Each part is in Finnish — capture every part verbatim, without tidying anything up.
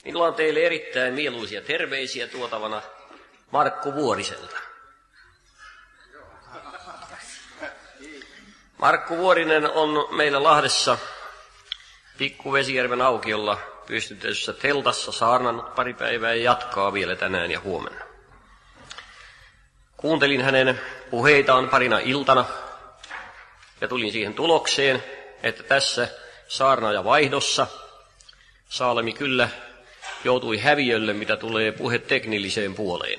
Minulla on teille erittäin mieluisia terveisiä tuotavana Markku Vuoriselta. Markku Vuorinen on meillä Lahdessa Pikku Vesijärven aukiolla pystytetyssä teltassa saarnannut pari päivää ja jatkaa vielä tänään ja huomenna. Kuuntelin hänen puheitaan parina iltana ja tulin siihen tulokseen, että tässä saarnaajavaihdossa Saalemi kyllä joutui häviölle, mitä tulee puheteknilliseen puoleen.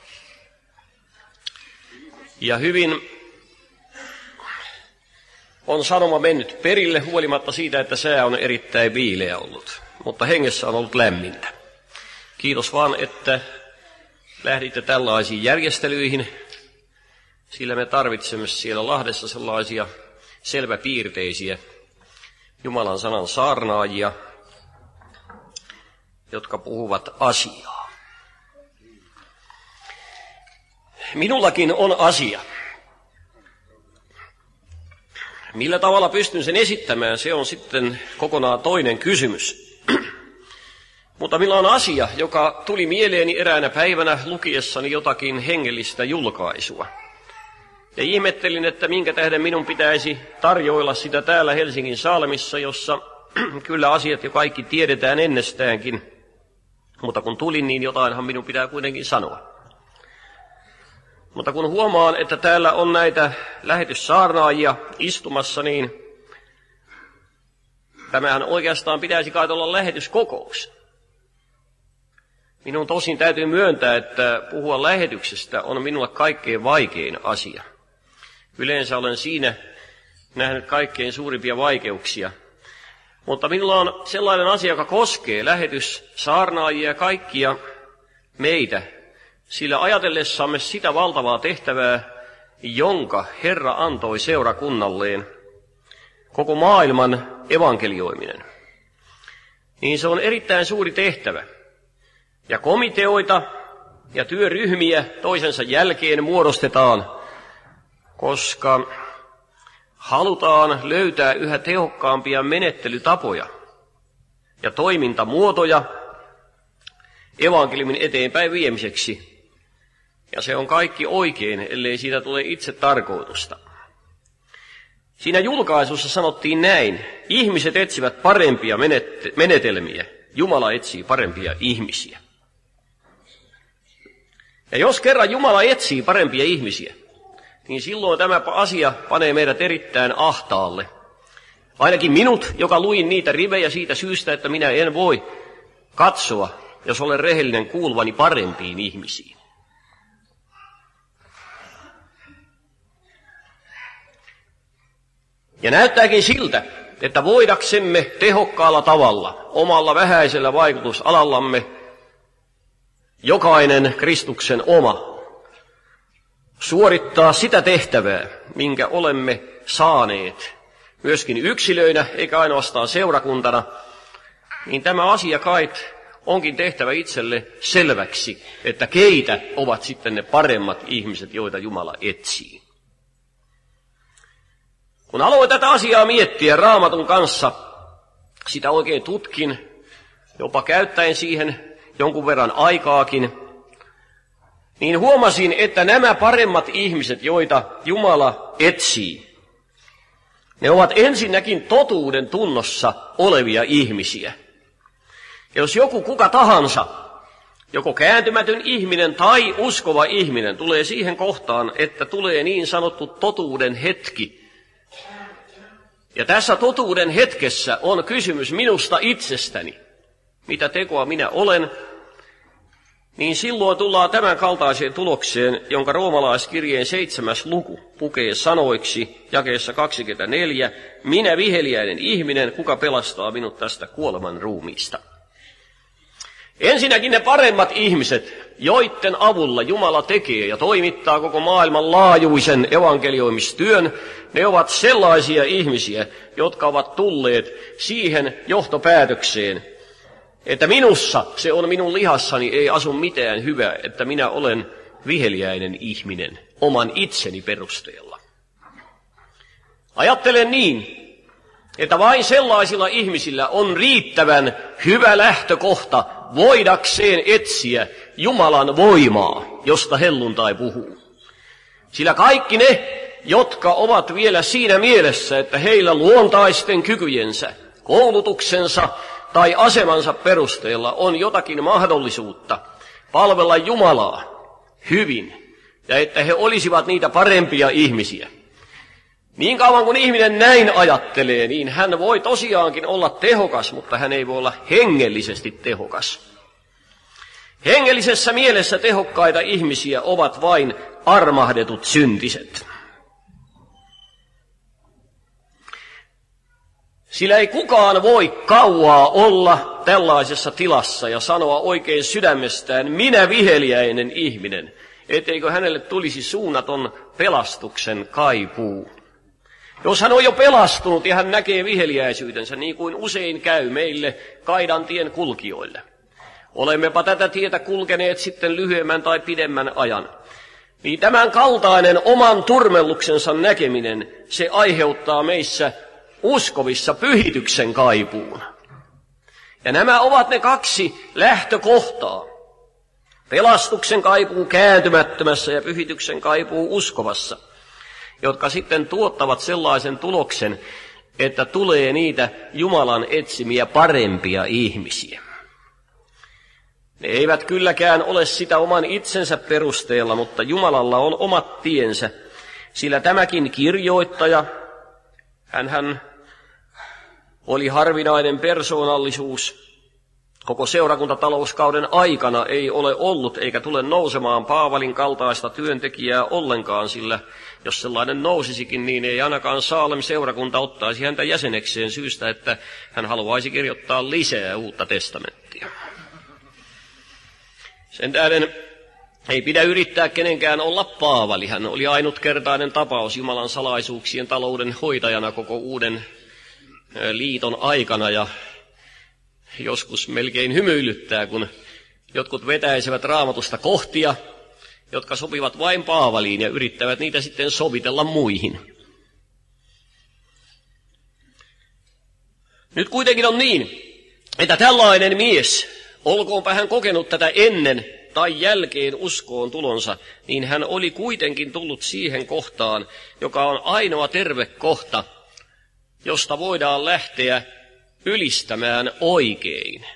Ja hyvin on sanoma mennyt perille huolimatta siitä, että sää on erittäin viileä ollut, mutta hengessä on ollut lämmintä. Kiitos vaan, että lähditte tällaisiin järjestelyihin, sillä me tarvitsemme siellä Lahdessa sellaisia selväpiirteisiä Jumalan sanan saarnaajia, jotka puhuvat asiaa. Minullakin on asia. Millä tavalla pystyn sen esittämään, se on sitten kokonaan toinen kysymys. Mutta minulla on asia, joka tuli mieleeni eräänä päivänä lukiessani jotakin hengellistä julkaisua. Ja ihmettelin, että minkä tähden minun pitäisi tarjoilla sitä täällä Helsingin Salmissa, jossa kyllä asiat jo kaikki tiedetään ennestäänkin. Mutta kun tulin, niin jotainhan minun pitää kuitenkin sanoa. Mutta kun huomaan, että täällä on näitä lähetyssaarnaajia istumassa, niin tämähän oikeastaan pitäisi kai olla lähetyskokous. Minun tosin täytyy myöntää, että puhua lähetyksestä on minulle kaikkein vaikein asia. Yleensä olen siinä nähnyt kaikkein suurimpia vaikeuksia. Mutta minulla on sellainen asia, joka koskee lähetyssaarnaajia ja kaikkia meitä, sillä ajatellessamme sitä valtavaa tehtävää, jonka Herra antoi seurakunnalleen, koko maailman evankelioiminen, niin se on erittäin suuri tehtävä. Ja komiteoita ja työryhmiä toisensa jälkeen muodostetaan, koska halutaan löytää yhä tehokkaampia menettelytapoja ja toimintamuotoja evankeliumin eteenpäin viemiseksi. Ja se on kaikki oikein, ellei siitä tule itse tarkoitusta. Siinä julkaisussa sanottiin näin: ihmiset etsivät parempia menetelmiä, Jumala etsii parempia ihmisiä. Ja jos kerran Jumala etsii parempia ihmisiä, niin silloin tämä asia panee meidät erittäin ahtaalle. Ainakin minut, joka luin niitä rivejä siitä syystä, että minä en voi katsoa, jos olen rehellinen, kuuluvani parempiin ihmisiin. Ja näyttääkin siltä, että voidaksemme tehokkaalla tavalla, omalla vähäisellä vaikutusalallamme, jokainen Kristuksen oma, suorittaa sitä tehtävää, minkä olemme saaneet, myöskin yksilöinä, eikä ainoastaan seurakuntana, niin tämä asia kai onkin tehtävä itselle selväksi, että keitä ovat sitten ne paremmat ihmiset, joita Jumala etsii. Kun aloin tätä asiaa miettiä Raamatun kanssa, sitä oikein tutkin, jopa käyttäen siihen jonkun verran aikaakin, niin huomasin, että nämä paremmat ihmiset, joita Jumala etsii, ne ovat ensinnäkin totuuden tunnossa olevia ihmisiä. Ja jos joku kuka tahansa, joko kääntymätön ihminen tai uskova ihminen, tulee siihen kohtaan, että tulee niin sanottu totuuden hetki, ja tässä totuuden hetkessä on kysymys minusta itsestäni, mitä tekoa minä olen, niin silloin tullaan tämän kaltaiseen tulokseen, jonka roomalaiskirjeen seitsemäs luku pukee sanoiksi jakeessa kaksikymmentäneljä: minä viheliäinen ihminen, kuka pelastaa minut tästä kuoleman ruumiista. Ensinnäkin ne paremmat ihmiset, joiden avulla Jumala tekee ja toimittaa koko maailman laajuisen evankelioimistyön, ne ovat sellaisia ihmisiä, jotka ovat tulleet siihen johtopäätökseen, että minussa, se on minun lihassani, ei asu mitään hyvää, että minä olen viheliäinen ihminen oman itseni perusteella. Ajattelen niin, että vain sellaisilla ihmisillä on riittävän hyvä lähtökohta voidakseen etsiä Jumalan voimaa, josta helluntai puhuu. Sillä kaikki ne, jotka ovat vielä siinä mielessä, että heillä luontaisten kykyjensä, koulutuksensa tai asemansa perusteella on jotakin mahdollisuutta palvella Jumalaa hyvin, ja että he olisivat niitä parempia ihmisiä. Niin kauan kuin ihminen näin ajattelee, niin hän voi tosiaankin olla tehokas, mutta hän ei voi olla hengellisesti tehokas. Hengellisessä mielessä tehokkaita ihmisiä ovat vain armahdetut syntiset. Sillä ei kukaan voi kauaa olla tällaisessa tilassa ja sanoa oikein sydämestään, minä viheliäinen ihminen, etteikö hänelle tulisi suunnaton pelastuksen kaipuu. Jos hän on jo pelastunut ja hän näkee viheliäisyytensä, niin kuin usein käy meille kaidantien kulkijoille. Olemmepa tätä tietä kulkeneet sitten lyhyemmän tai pidemmän ajan. Niin tämän kaltainen oman turmelluksensa näkeminen, se aiheuttaa meissä uskovissa pyhityksen kaipuun. Ja nämä ovat ne kaksi lähtökohtaa. Pelastuksen kaipuu kääntymättömässä ja pyhityksen kaipuu uskovassa, jotka sitten tuottavat sellaisen tuloksen, että tulee niitä Jumalan etsimiä parempia ihmisiä. Ne eivät kylläkään ole sitä oman itsensä perusteella, mutta Jumalalla on omat tiensä, sillä tämäkin kirjoittaja, hänhän oli harvinainen persoonallisuus. Koko seurakuntatalouskauden aikana ei ole ollut eikä tule nousemaan Paavalin kaltaista työntekijää ollenkaan, sillä jos sellainen nousisikin, niin ei ainakaan Saalem-seurakunta ottaisi häntä jäsenekseen syystä, että hän haluaisi kirjoittaa lisää uutta testamenttia. Sen tähden ei pidä yrittää kenenkään olla Paavali. Hän oli ainutkertainen tapaus Jumalan salaisuuksien talouden hoitajana koko uuden liiton aikana, ja joskus melkein hymyilyttää, kun jotkut vetäisivät Raamatusta kohtia, jotka sopivat vain Paavaliin ja yrittävät niitä sitten sovitella muihin. Nyt kuitenkin on niin, että tällainen mies, olkoonpa hän kokenut tätä ennen tai jälkeen uskoon tulonsa, niin hän oli kuitenkin tullut siihen kohtaan, joka on ainoa terve kohta, josta voidaan lähteä ylistämään oikein.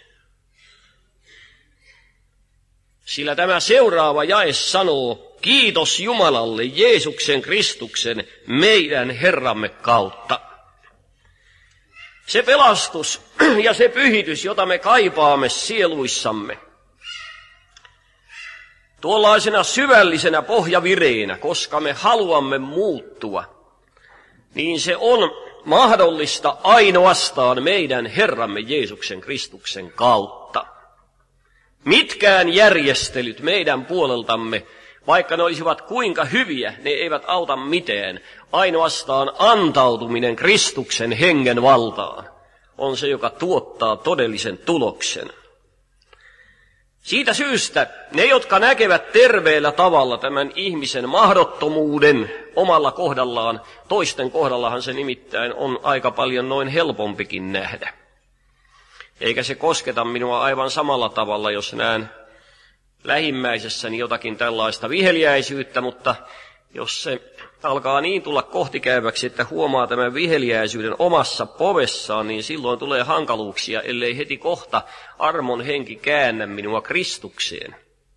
Sillä tämä seuraava jae sanoo, kiitos Jumalalle Jeesuksen Kristuksen meidän Herramme kautta. Se pelastus ja se pyhitys, jota me kaipaamme sieluissamme, tuollaisena syvällisenä pohjavireenä, koska me haluamme muuttua, niin se on mahdollista ainoastaan meidän Herramme Jeesuksen Kristuksen kautta. Mitkään järjestelyt meidän puoleltamme, vaikka ne olisivat kuinka hyviä, ne eivät auta mitään. Ainoastaan antautuminen Kristuksen hengen valtaan on se, joka tuottaa todellisen tuloksen. Siitä syystä ne, jotka näkevät terveellä tavalla tämän ihmisen mahdottomuuden omalla kohdallaan, toisten kohdallahan se nimittäin on aika paljon noin helpompikin nähdä. Eikä se kosketa minua aivan samalla tavalla, jos näen lähimmäisessäni jotakin tällaista viheliäisyyttä, mutta jos se alkaa niin tulla kohtikäyväksi, että huomaa tämän viheliäisyyden omassa povessaan, niin silloin tulee hankaluuksia, ellei heti kohta armon henki käännä minua Kristukseen.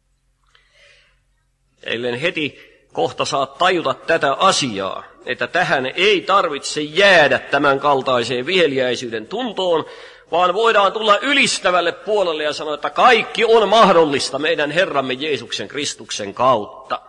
Ellen heti kohta saa tajuta tätä asiaa, että tähän ei tarvitse jäädä tämän kaltaiseen viheliäisyyden tuntoon, vaan voidaan tulla ylistävälle puolelle ja sanoa, että kaikki on mahdollista meidän Herramme Jeesuksen Kristuksen kautta.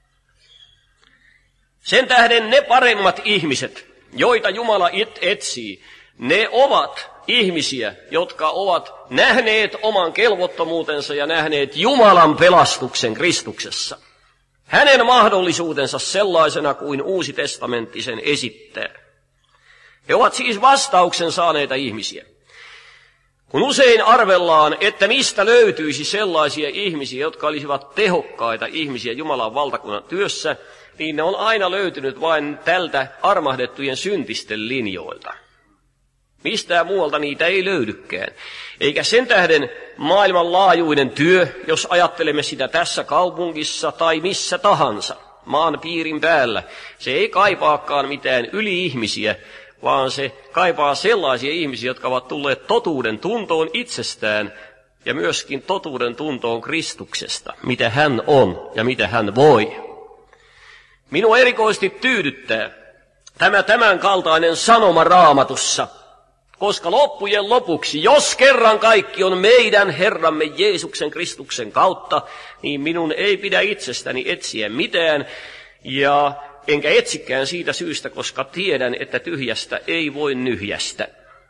Sen tähden ne paremmat ihmiset, joita Jumala etsii, ne ovat ihmisiä, jotka ovat nähneet oman kelvottomuutensa ja nähneet Jumalan pelastuksen Kristuksessa. Hänen mahdollisuutensa sellaisena kuin Uusi testamentti sen esittää. He ovat siis vastauksen saaneita ihmisiä. Kun usein arvellaan, että mistä löytyisi sellaisia ihmisiä, jotka olisivat tehokkaita ihmisiä Jumalan valtakunnan työssä, niin ne on aina löytynyt vain tältä armahdettujen syntisten linjoilta. Mistään muualta niitä ei löydykään. Eikä sen tähden maailmanlaajuinen työ, jos ajattelemme sitä tässä kaupungissa tai missä tahansa, maan piirin päällä, se ei kaipaakaan mitään yli-ihmisiä, vaan se kaipaa sellaisia ihmisiä, jotka ovat tulleet totuuden tuntoon itsestään ja myöskin totuuden tuntoon Kristuksesta, mitä hän on ja mitä hän voi. Minua erikoisesti tyydyttää tämä tämän kaltainen sanoma Raamatussa, koska loppujen lopuksi, jos kerran kaikki on meidän Herramme Jeesuksen Kristuksen kautta, niin minun ei pidä itsestäni etsiä mitään, ja enkä etsikään siitä syystä, koska tiedän, että tyhjästä ei voi nyhjästä.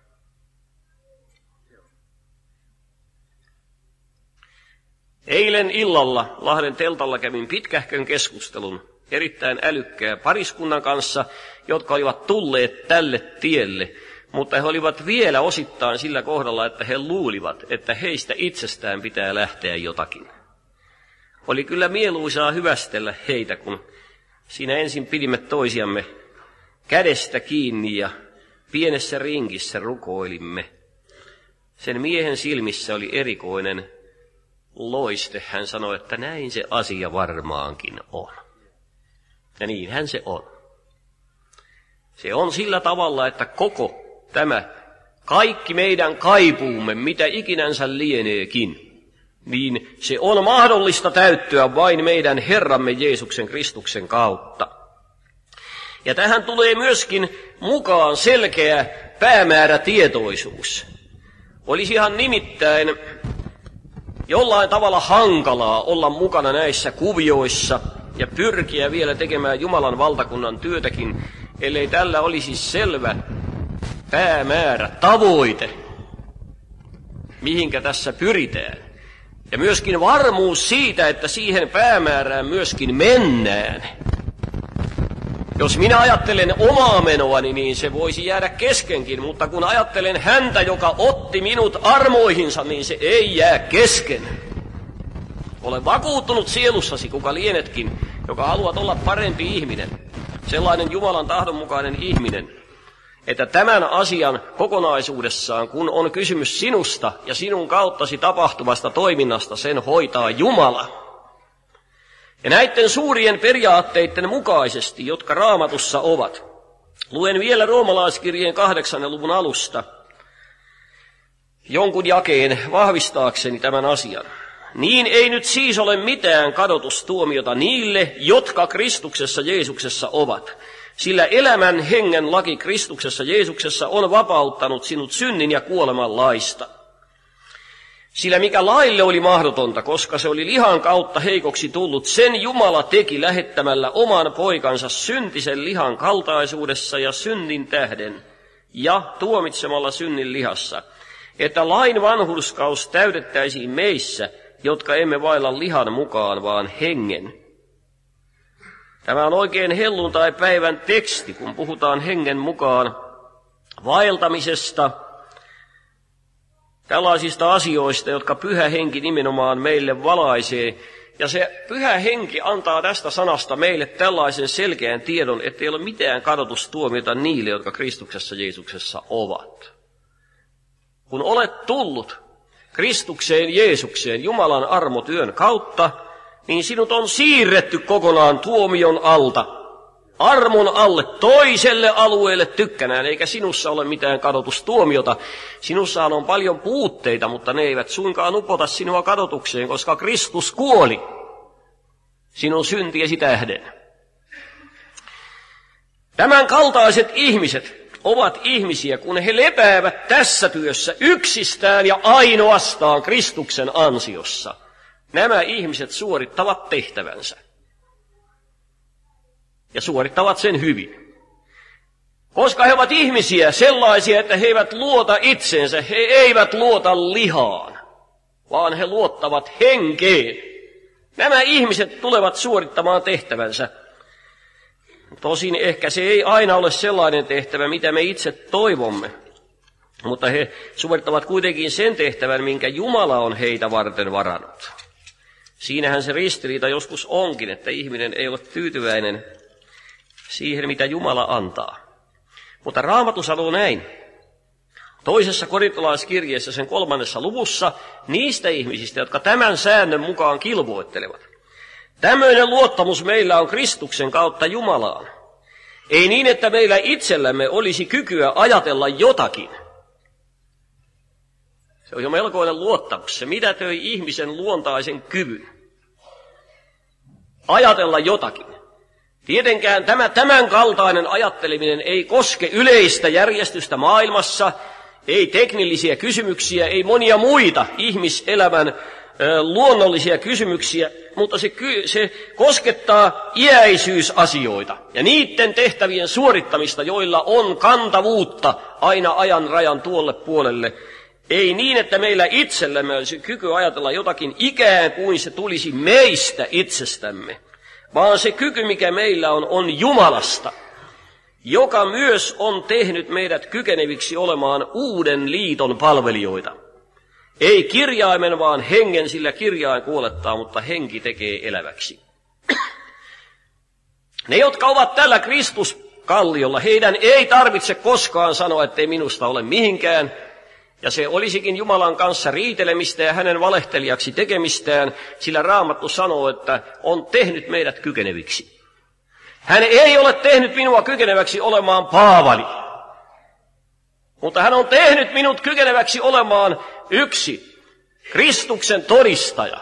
Eilen illalla Lahden teltalla kävin pitkähkön keskustelun erittäin älykkää pariskunnan kanssa, jotka olivat tulleet tälle tielle, mutta he olivat vielä osittain sillä kohdalla, että he luulivat, että heistä itsestään pitää lähteä jotakin. Oli kyllä mieluisaa hyvästellä heitä, kun siinä ensin pidimme toisiamme kädestä kiinni ja pienessä ringissä rukoilimme. Sen miehen silmissä oli erikoinen loiste. Hän sanoi, että näin se asia varmaankin on. Ja niinhän se on. Se on sillä tavalla, että koko tämä, kaikki meidän kaipuumme, mitä ikinänsä lieneekin, niin se on mahdollista täyttyä vain meidän Herramme Jeesuksen Kristuksen kautta. Ja tähän tulee myöskin mukaan selkeä päämäärätietoisuus. Olisihan nimittäin jollain tavalla hankalaa olla mukana näissä kuvioissa ja pyrkiä vielä tekemään Jumalan valtakunnan työtäkin, ellei tällä olisi selvä päämäärä, tavoite, mihinkä tässä pyritään. Ja myöskin varmuus siitä, että siihen päämäärään myöskin mennään. Jos minä ajattelen omaa menoani, niin se voisi jäädä keskenkin, mutta kun ajattelen häntä, joka otti minut armoihinsa, niin se ei jää kesken. Ole vakuuttunut sielussasi, kuka lienetkin, joka haluat olla parempi ihminen, sellainen Jumalan tahdonmukainen ihminen, että tämän asian kokonaisuudessaan, kun on kysymys sinusta ja sinun kauttasi tapahtuvasta toiminnasta, sen hoitaa Jumala. Ja näiden suurien periaatteiden mukaisesti, jotka Raamatussa ovat, luen vielä roomalaiskirjeen kahdeksannen luvun alusta jonkun jakeen vahvistaakseni tämän asian. Niin ei nyt siis ole mitään kadotustuomiota niille, jotka Kristuksessa Jeesuksessa ovat. Sillä elämän hengen laki Kristuksessa Jeesuksessa on vapauttanut sinut synnin ja kuoleman laista. Sillä mikä laille oli mahdotonta, koska se oli lihan kautta heikoksi tullut, sen Jumala teki lähettämällä oman poikansa syntisen lihan kaltaisuudessa ja synnin tähden ja tuomitsemalla synnin lihassa, että lain vanhurskaus täytettäisiin meissä, jotka emme vailla lihan mukaan, vaan hengen. Tämä on oikein helluntai-päivän teksti, kun puhutaan hengen mukaan vaeltamisesta, tällaisista asioista, jotka Pyhä Henki nimenomaan meille valaisee. Ja se Pyhä Henki antaa tästä sanasta meille tällaisen selkeän tiedon, ettei ole mitään kadotustuomiota niille, jotka Kristuksessa Jeesuksessa ovat. Kun olet tullut Kristukseen Jeesukseen Jumalan armotyön kautta, niin sinut on siirretty kokonaan tuomion alta, armon alle, toiselle alueelle tykkänään, eikä sinussa ole mitään kadotustuomiota. Sinussahan on paljon puutteita, mutta ne eivät suinkaan upota sinua kadotukseen, koska Kristus kuoli sinun syntiesi tähden. Tämän kaltaiset ihmiset ovat ihmisiä, kun he lepäävät tässä työssä yksistään ja ainoastaan Kristuksen ansiossa. Nämä ihmiset suorittavat tehtävänsä. Ja suorittavat sen hyvin. Koska he ovat ihmisiä sellaisia, että he eivät luota itseensä, he eivät luota lihaan, vaan he luottavat henkeen. Nämä ihmiset tulevat suorittamaan tehtävänsä. Tosin ehkä se ei aina ole sellainen tehtävä, mitä me itse toivomme, mutta he suorittavat kuitenkin sen tehtävän, minkä Jumala on heitä varten varannut. Siinähän se ristiriita joskus onkin, että ihminen ei ole tyytyväinen siihen, mitä Jumala antaa. Mutta Raamattu sanoo näin. toisessa korintolaiskirjeessä sen kolmannessa luvussa niistä ihmisistä, jotka tämän säännön mukaan kilvoittelevat. Tämmöinen luottamus meillä on Kristuksen kautta Jumalaan. Ei niin, että meillä itsellämme olisi kykyä ajatella jotakin. Se on jo melkoinen luottamus. Se mitätöi ihmisen luontaisen kyvyn. Ajatella jotakin. Tietenkään tämä tämän kaltainen ajatteleminen ei koske yleistä järjestystä maailmassa, ei teknillisiä kysymyksiä, ei monia muita ihmiselämän ö, luonnollisia kysymyksiä, mutta se, se koskettaa iäisyysasioita ja niiden tehtävien suorittamista, joilla on kantavuutta aina ajan rajan tuolle puolelle. Ei niin, että meillä itsellämme olisi kyky ajatella jotakin ikään kuin se tulisi meistä itsestämme, vaan se kyky, mikä meillä on, on Jumalasta, joka myös on tehnyt meidät kykeneviksi olemaan uuden liiton palvelijoita. Ei kirjaimen, vaan hengen, sillä kirjain kuolettaa, mutta henki tekee eläväksi. Ne, jotka ovat tällä Kristuskalliolla, heidän ei tarvitse koskaan sanoa, ettei minusta ole mihinkään, ja se olisikin Jumalan kanssa riitelemistä ja hänen valehtelijaksi tekemistään, sillä Raamattu sanoo, että on tehnyt meidät kykeneviksi. Hän ei ole tehnyt minua kykeneväksi olemaan Paavali, mutta hän on tehnyt minut kykeneväksi olemaan yksi Kristuksen todistaja.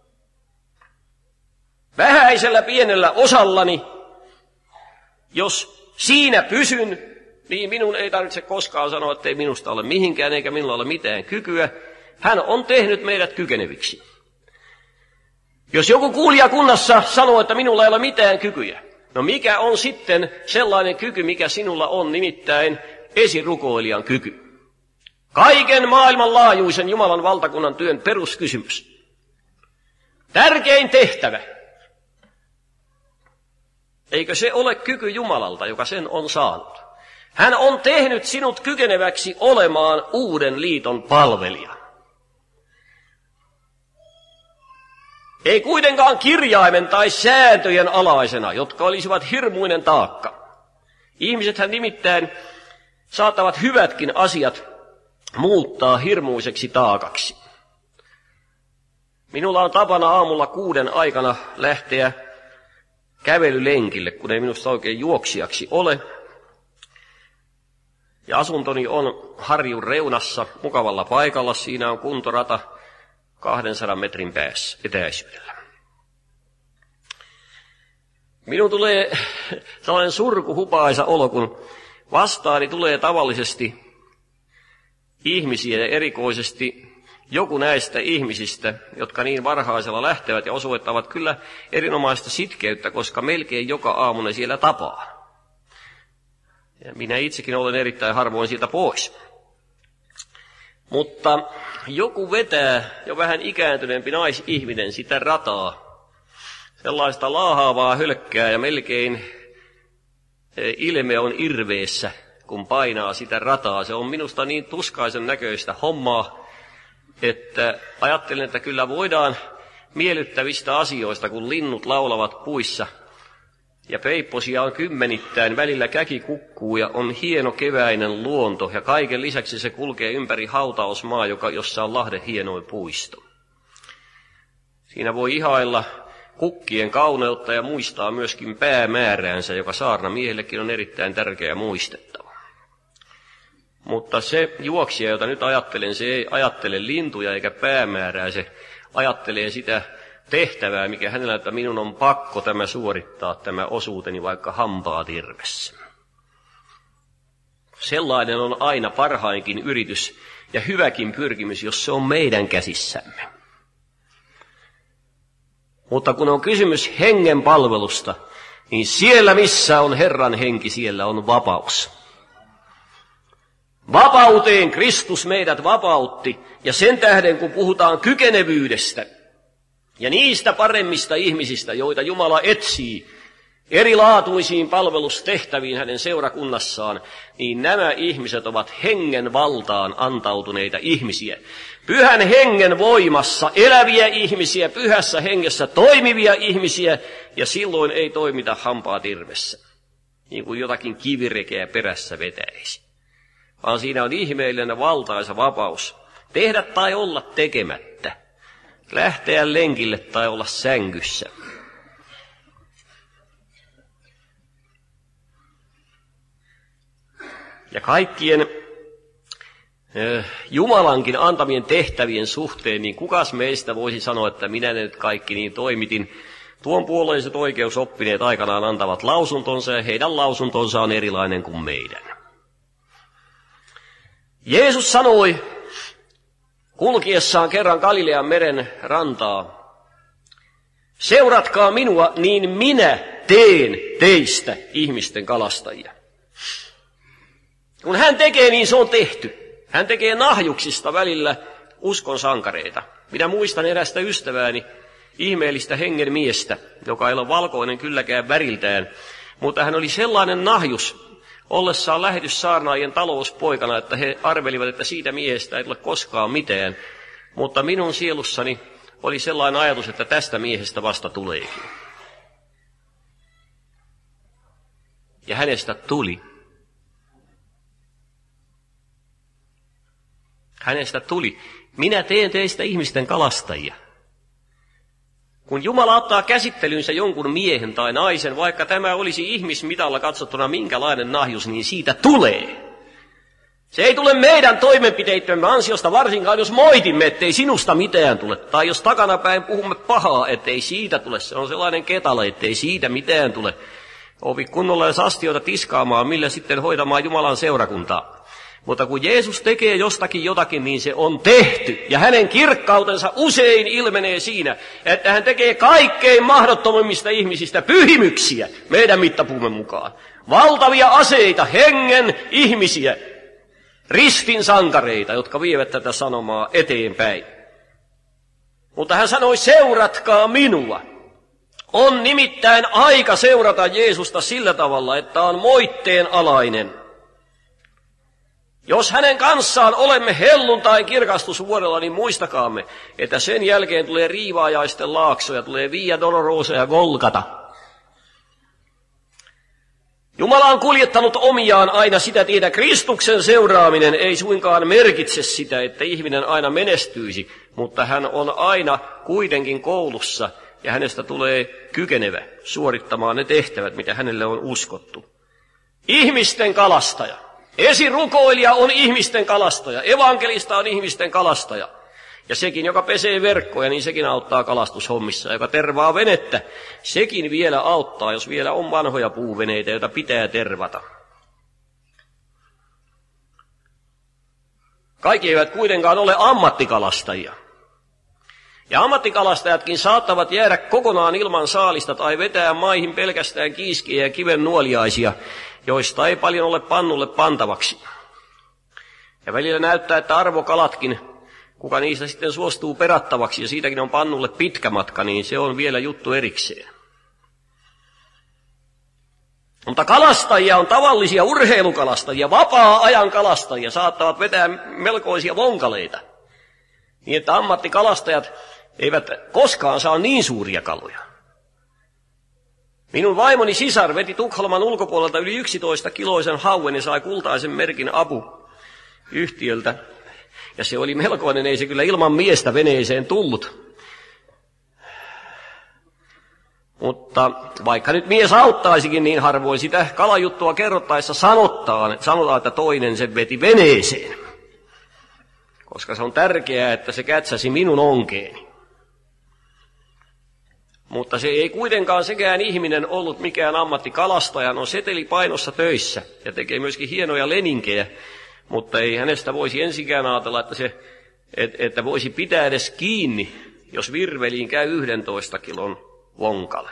Vähäisellä pienellä osallani, jos siinä pysyn, niin minun ei tarvitse koskaan sanoa, että ei minusta ole mihinkään eikä minulla ole mitään kykyä. Hän on tehnyt meidät kykeneviksi. Jos joku kuulijakunnassa sanoo, että minulla ei ole mitään kykyjä, no mikä on sitten sellainen kyky, mikä sinulla on, nimittäin esirukoilijan kyky? Kaiken maailman laajuisen Jumalan valtakunnan työn peruskysymys. Tärkein tehtävä. Eikö se ole kyky Jumalalta, joka sen on saanut? Hän on tehnyt sinut kykeneväksi olemaan uuden liiton palvelija. Ei kuitenkaan kirjaimen tai sääntöjen alaisena, jotka olisivat hirmuinen taakka. Ihmisethän nimittäin saattavat hyvätkin asiat muuttaa hirmuiseksi taakaksi. Minulla on tapana aamulla kuuden aikana lähteä kävelylenkille, kun ei minusta oikein juoksijaksi ole. Ja asuntoni on harjun reunassa, mukavalla paikalla. Siinä on kuntorata kahdensadan metrin päässä etäisyydellä. Minun tulee sellainen surkuhupaisa olo, kun vastaani tulee tavallisesti ihmisiä ja erikoisesti joku näistä ihmisistä, jotka niin varhaisella lähtevät ja osoittavat kyllä erinomaista sitkeyttä, koska melkein joka aamu ne siellä tapaa. Ja minä itsekin olen erittäin harvoin siitä pois. Mutta joku vetää jo vähän ikääntyneempi naisihminen sitä rataa, sellaista laahaavaa hölkkää ja melkein ilme on irveessä, kun painaa sitä rataa. Se on minusta niin tuskaisen näköistä hommaa, että ajattelen, että kyllä voidaan miellyttävistä asioista, kun linnut laulavat puissa ja peipposia on kymmenittäin, välillä käki kukkuu ja on hieno keväinen luonto ja kaiken lisäksi se kulkee ympäri hautausmaa, joka, jossa on Lahden hienoin puisto. Siinä voi ihailla kukkien kauneutta ja muistaa myöskin päämääräänsä, joka saarnamiehellekin on erittäin tärkeä muistettava. Mutta se juoksija, jota nyt ajattelen, se ei ajattele lintuja eikä päämäärää, se ajattelee sitä tehtävää, mikä hänellä, että minun on pakko tämä suorittaa, tämä osuuteni vaikka hampaat irvessä. Sellainen on aina parhainkin yritys ja hyväkin pyrkimys, jos se on meidän käsissämme. Mutta kun on kysymys hengen palvelusta, niin siellä missä on Herran henki, siellä on vapaus. Vapauteen Kristus meidät vapautti, ja sen tähden kun puhutaan kykenevyydestä ja niistä paremmista ihmisistä, joita Jumala etsii erilaatuisiin palvelustehtäviin hänen seurakunnassaan, niin nämä ihmiset ovat hengen valtaan antautuneita ihmisiä. Pyhän hengen voimassa eläviä ihmisiä, pyhässä hengessä toimivia ihmisiä, ja silloin ei toimita hampaat irvessä, niin kuin jotakin kivirekeä perässä vetäisi. vaan siinä on ihmeellinen valtaisa vapaus. Tehdä tai olla tekemättä. Lähteä lenkille tai olla sängyssä. Ja kaikkien äh, Jumalankin antamien tehtävien suhteen, niin kukas meistä voisi sanoa, että minä ne nyt kaikki niin toimitin. Tuon puoleiset oikeusoppineet aikanaan antavat lausuntonsa ja heidän lausuntonsa on erilainen kuin meidän. Jeesus sanoi kulkiessaan kerran Galilean meren rantaa, seuratkaa minua, niin minä teen teistä ihmisten kalastajia. Kun hän tekee, niin se on tehty. Hän tekee nahjuksista välillä uskon sankareita. Minä muistan erästä ystävääni, ihmeellistä hengen miestä, joka ei ole valkoinen kylläkään väriltään, mutta hän oli sellainen nahjus ollessaan lähetyssaarnaajien talouspoikana, että he arvelivat, että siitä miehestä ei tule koskaan mitään. Mutta minun sielussani oli sellainen ajatus, että tästä miehestä vasta tuleekin. Ja hänestä tuli. Hänestä tuli. Minä teen teistä ihmisten kalastajia. Kun Jumala ottaa käsittelynsä jonkun miehen tai naisen, vaikka tämä olisi ihmismitalla katsottuna minkälainen nahjus, niin siitä tulee. Se ei tule meidän toimenpiteittemme ansiosta, varsinkaan jos moitimme, ettei sinusta mitään tule. Tai jos takanapäin puhumme pahaa, ettei siitä tule. Se on sellainen ketale, ettei siitä mitään tule. Opi kunnolla jos astioita tiskaamaan, millä sitten hoitamaan Jumalan seurakuntaa. Mutta kun Jeesus tekee jostakin jotakin, niin se on tehty. Ja hänen kirkkautensa usein ilmenee siinä, että hän tekee kaikkein mahdottomimmista ihmisistä pyhimyksiä meidän mittapuumme mukaan. Valtavia aseita, hengen ihmisiä, ristin sankareita, jotka vievät tätä sanomaa eteenpäin. Mutta hän sanoi, seuratkaa minua. On nimittäin aika seurata Jeesusta sillä tavalla, että on moitteen alainen. Jos hänen kanssaan olemme helluntain kirkastusvuodella, niin muistakaamme, että sen jälkeen tulee riivaajaisten laakso ja tulee Via Dolorosa ja Golgata. Jumala on kuljettanut omiaan aina sitä tietä. Kristuksen seuraaminen ei suinkaan merkitse sitä, että ihminen aina menestyisi, mutta hän on aina kuitenkin koulussa ja hänestä tulee kykenevä suorittamaan ne tehtävät, mitä hänelle on uskottu. Ihmisten kalastaja. Esirukoilija on ihmisten kalastaja, evankelista on ihmisten kalastaja. Ja sekin, joka pesee verkkoja, niin sekin auttaa kalastushommissa. Joka tervaa venettä, sekin vielä auttaa, jos vielä on vanhoja puuveneitä, joita pitää tervata. Kaikki eivät kuitenkaan ole ammattikalastajia. Ja ammattikalastajatkin saattavat jäädä kokonaan ilman saalista tai vetää maihin pelkästään kiiskiä ja kiven nuoliaisia, joista ei paljon ole pannulle pantavaksi. Ja välillä näyttää, että arvokalatkin, kuka niistä sitten suostuu perattavaksi ja siitäkin on pannulle pitkä matka, niin se on vielä juttu erikseen. Mutta kalastajia on tavallisia urheilukalastajia, vapaa-ajan kalastajia, saattavat vetää melkoisia vonkaleita. Niin että ammattikalastajat eivät koskaan saa niin suuria kaloja. Minun vaimoni sisar veti Tukholman ulkopuolelta yli yksitoista kiloisen hauen ja sai kultaisen merkin Abu-yhtiöltä. Ja se oli melkoinen, ei se kyllä ilman miestä veneeseen tullut. Mutta vaikka nyt mies auttaisikin niin harvoin, sitä kalajuttua kerrottaessa sanotaan, sanotaan, että toinen sen veti veneeseen. Koska se on tärkeää, että se kätsäsi minun onkeeni. Mutta se ei kuitenkaan sekään ihminen ollut mikään ammattikalastaja, on setelipainossa töissä ja tekee myöskin hienoja leninkejä, mutta ei hänestä voisi ensinkään ajatella, että, se, et, että voisi pitää edes kiinni, jos virveliin käy yhdentoista kilon lonkalle.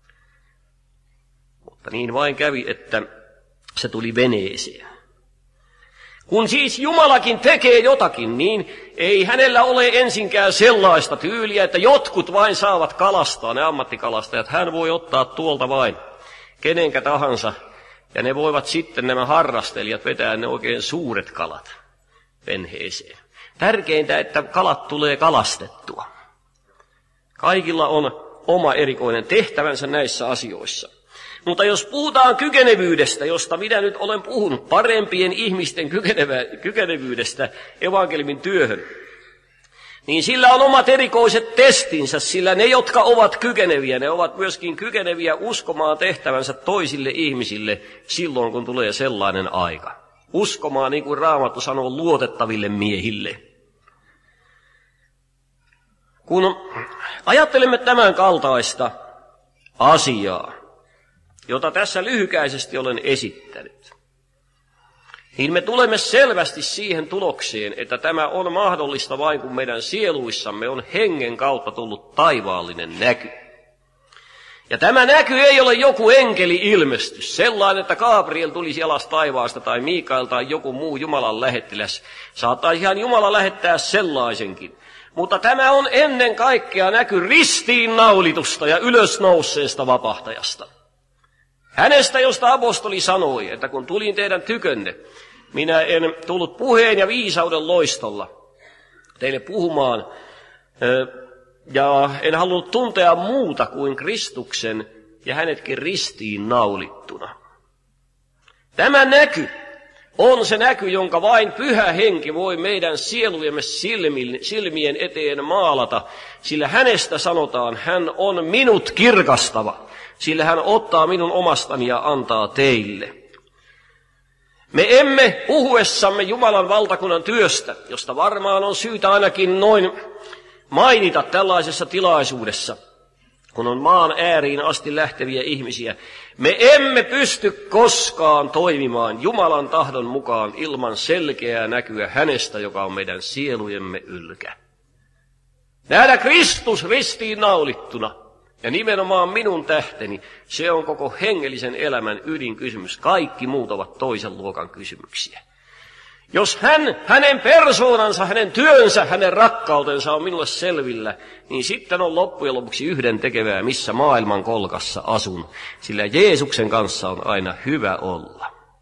Mutta niin vain kävi, että se tuli veneeseen. Kun siis Jumalakin tekee jotakin, niin ei hänellä ole ensinkään sellaista tyyliä, että jotkut vain saavat kalastaa, ne ammattikalastajat. Hän voi ottaa tuolta vain kenenkä tahansa, ja ne voivat sitten nämä harrastelijat vetää ne oikein suuret kalat venheeseen. Tärkeintä, että kalat tulee kalastettua. Kaikilla on oma erikoinen tehtävänsä näissä asioissa. Mutta jos puhutaan kykenevyydestä, josta minä nyt olen puhunut, parempien ihmisten kykenevyydestä evankeliumin työhön, niin sillä on omat erikoiset testinsä, sillä ne, jotka ovat kykeneviä, ne ovat myöskin kykeneviä uskomaan tehtävänsä toisille ihmisille silloin, kun tulee sellainen aika. Uskomaan, niin kuin Raamattu sanoo, luotettaville miehille. Kun ajattelemme tämän kaltaista asiaa, jota tässä lyhykäisesti olen esittänyt, niin me tulemme selvästi siihen tulokseen, että tämä on mahdollista vain, kun meidän sieluissamme on hengen kautta tullut taivaallinen näky. Ja tämä näky ei ole joku enkeli-ilmestys, sellainen, että Gabriel tulisi alas taivaasta tai Mikael tai joku muu Jumalan lähettiläs. Saattaa ihan Jumala lähettää sellaisenkin. Mutta tämä on ennen kaikkea näky ristiinnaulitusta ja ylösnouseesta vapahtajasta. Hänestä, josta apostoli sanoi, että kun tulin teidän tykönne, minä en tullut puheen ja viisauden loistolla teille puhumaan, ja en halunnut tuntea muuta kuin Kristuksen ja hänetkin ristiin naulittuna. Tämä näky on se näky, jonka vain Pyhä Henki voi meidän sielujemme silmien eteen maalata, sillä hänestä sanotaan, hän on minut kirkastava, sillä hän ottaa minun omastani ja antaa teille. Me emme puhuessamme Jumalan valtakunnan työstä, josta varmaan on syytä ainakin noin mainita tällaisessa tilaisuudessa, kun on maan ääriin asti lähteviä ihmisiä, me emme pysty koskaan toimimaan Jumalan tahdon mukaan ilman selkeää näkyä hänestä, joka on meidän sielujemme ylkä. Nähdä Kristus ristiin naulittuna, ja nimenomaan minun tähteni, se on koko hengellisen elämän ydinkysymys. Kaikki muut ovat toisen luokan kysymyksiä. Jos hän, hänen persoonansa, hänen työnsä, hänen rakkautensa on minulle selvillä, niin sitten on loppujen lopuksi yhden tekevää, missä maailman kolkassa asun, sillä Jeesuksen kanssa on aina hyvä olla.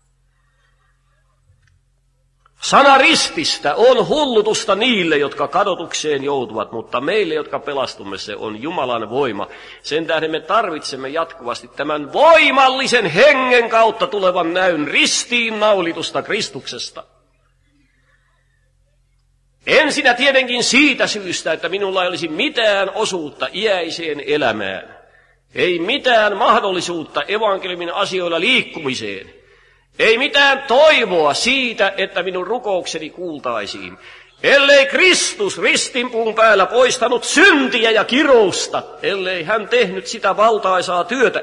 Sana rististä on hullutusta niille, jotka kadotukseen joutuvat, mutta meille, jotka pelastumme, se on Jumalan voima. Sen tähden me tarvitsemme jatkuvasti tämän voimallisen hengen kautta tulevan näyn ristiin naulitusta Kristuksesta. Ensinnä tietenkin siitä syystä, että minulla ei olisi mitään osuutta iäiseen elämään. Ei mitään mahdollisuutta evankeliumin asioilla liikkumiseen. Ei mitään toivoa siitä, että minun rukoukseni kuultaisiin. Ellei Kristus ristinpuun päällä poistanut syntiä ja kirousta, ellei hän tehnyt sitä valtaisaa työtä.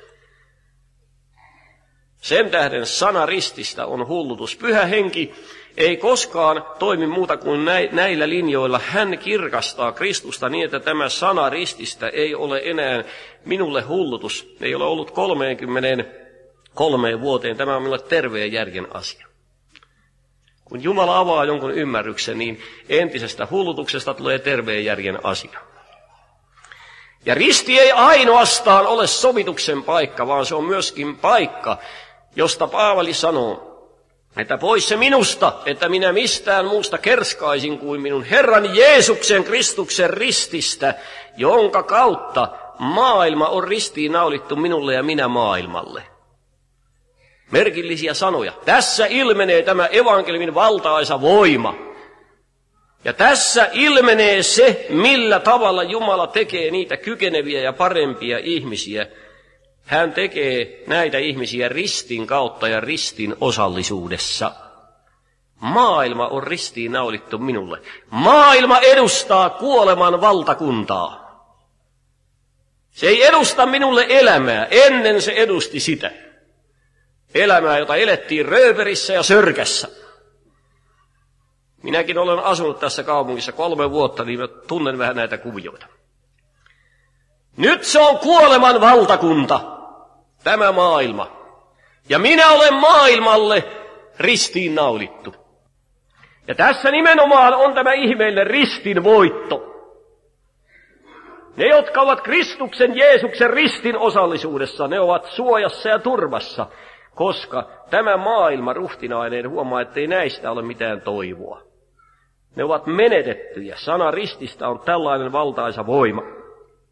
Sen tähden sana rististä on hullutus. Pyhä Henki ei koskaan toimi muuta kuin näillä linjoilla. Hän kirkastaa Kristusta niin, että tämä sana rististä ei ole enää minulle hullutus. Ei ole ollut kolmekymmentäkolme vuoteen. Tämä on minulle terveen järjen asia. Kun Jumala avaa jonkun ymmärryksen, niin entisestä hullutuksesta tulee terveen järjen asia. Ja risti ei ainoastaan ole sovituksen paikka, vaan se on myöskin paikka, josta Paavali sanoo, että pois se minusta, että minä mistään muusta kerskaisin kuin minun Herran Jeesuksen Kristuksen rististä, jonka kautta maailma on ristiin naulittu minulle ja minä maailmalle. Merkillisiä sanoja. Tässä ilmenee tämä evankeliumin valtaisa voima. Ja tässä ilmenee se, millä tavalla Jumala tekee niitä kykeneviä ja parempia ihmisiä. Hän tekee näitä ihmisiä ristin kautta ja ristin osallisuudessa. Maailma on ristiin naulittu minulle. Maailma edustaa kuoleman valtakuntaa. Se ei edusta minulle elämää, ennen se edusti sitä. Elämää, jota elettiin rööverissä ja sörkässä. Minäkin olen asunut tässä kaupungissa kolme vuotta, niin mä tunnen vähän näitä kuvioita. Nyt se on kuoleman valtakunta, tämä maailma. Ja minä olen maailmalle ristiin naulittu. Ja tässä nimenomaan on tämä ihmeellinen ristin voitto. Ne, jotka ovat Kristuksen Jeesuksen ristin osallisuudessa, ne ovat suojassa ja turvassa, koska tämä maailma ruhtinaineen huomaa, ettei näistä ole mitään toivoa. Ne ovat menetettyjä. Sana rististä on tällainen valtaisa voima.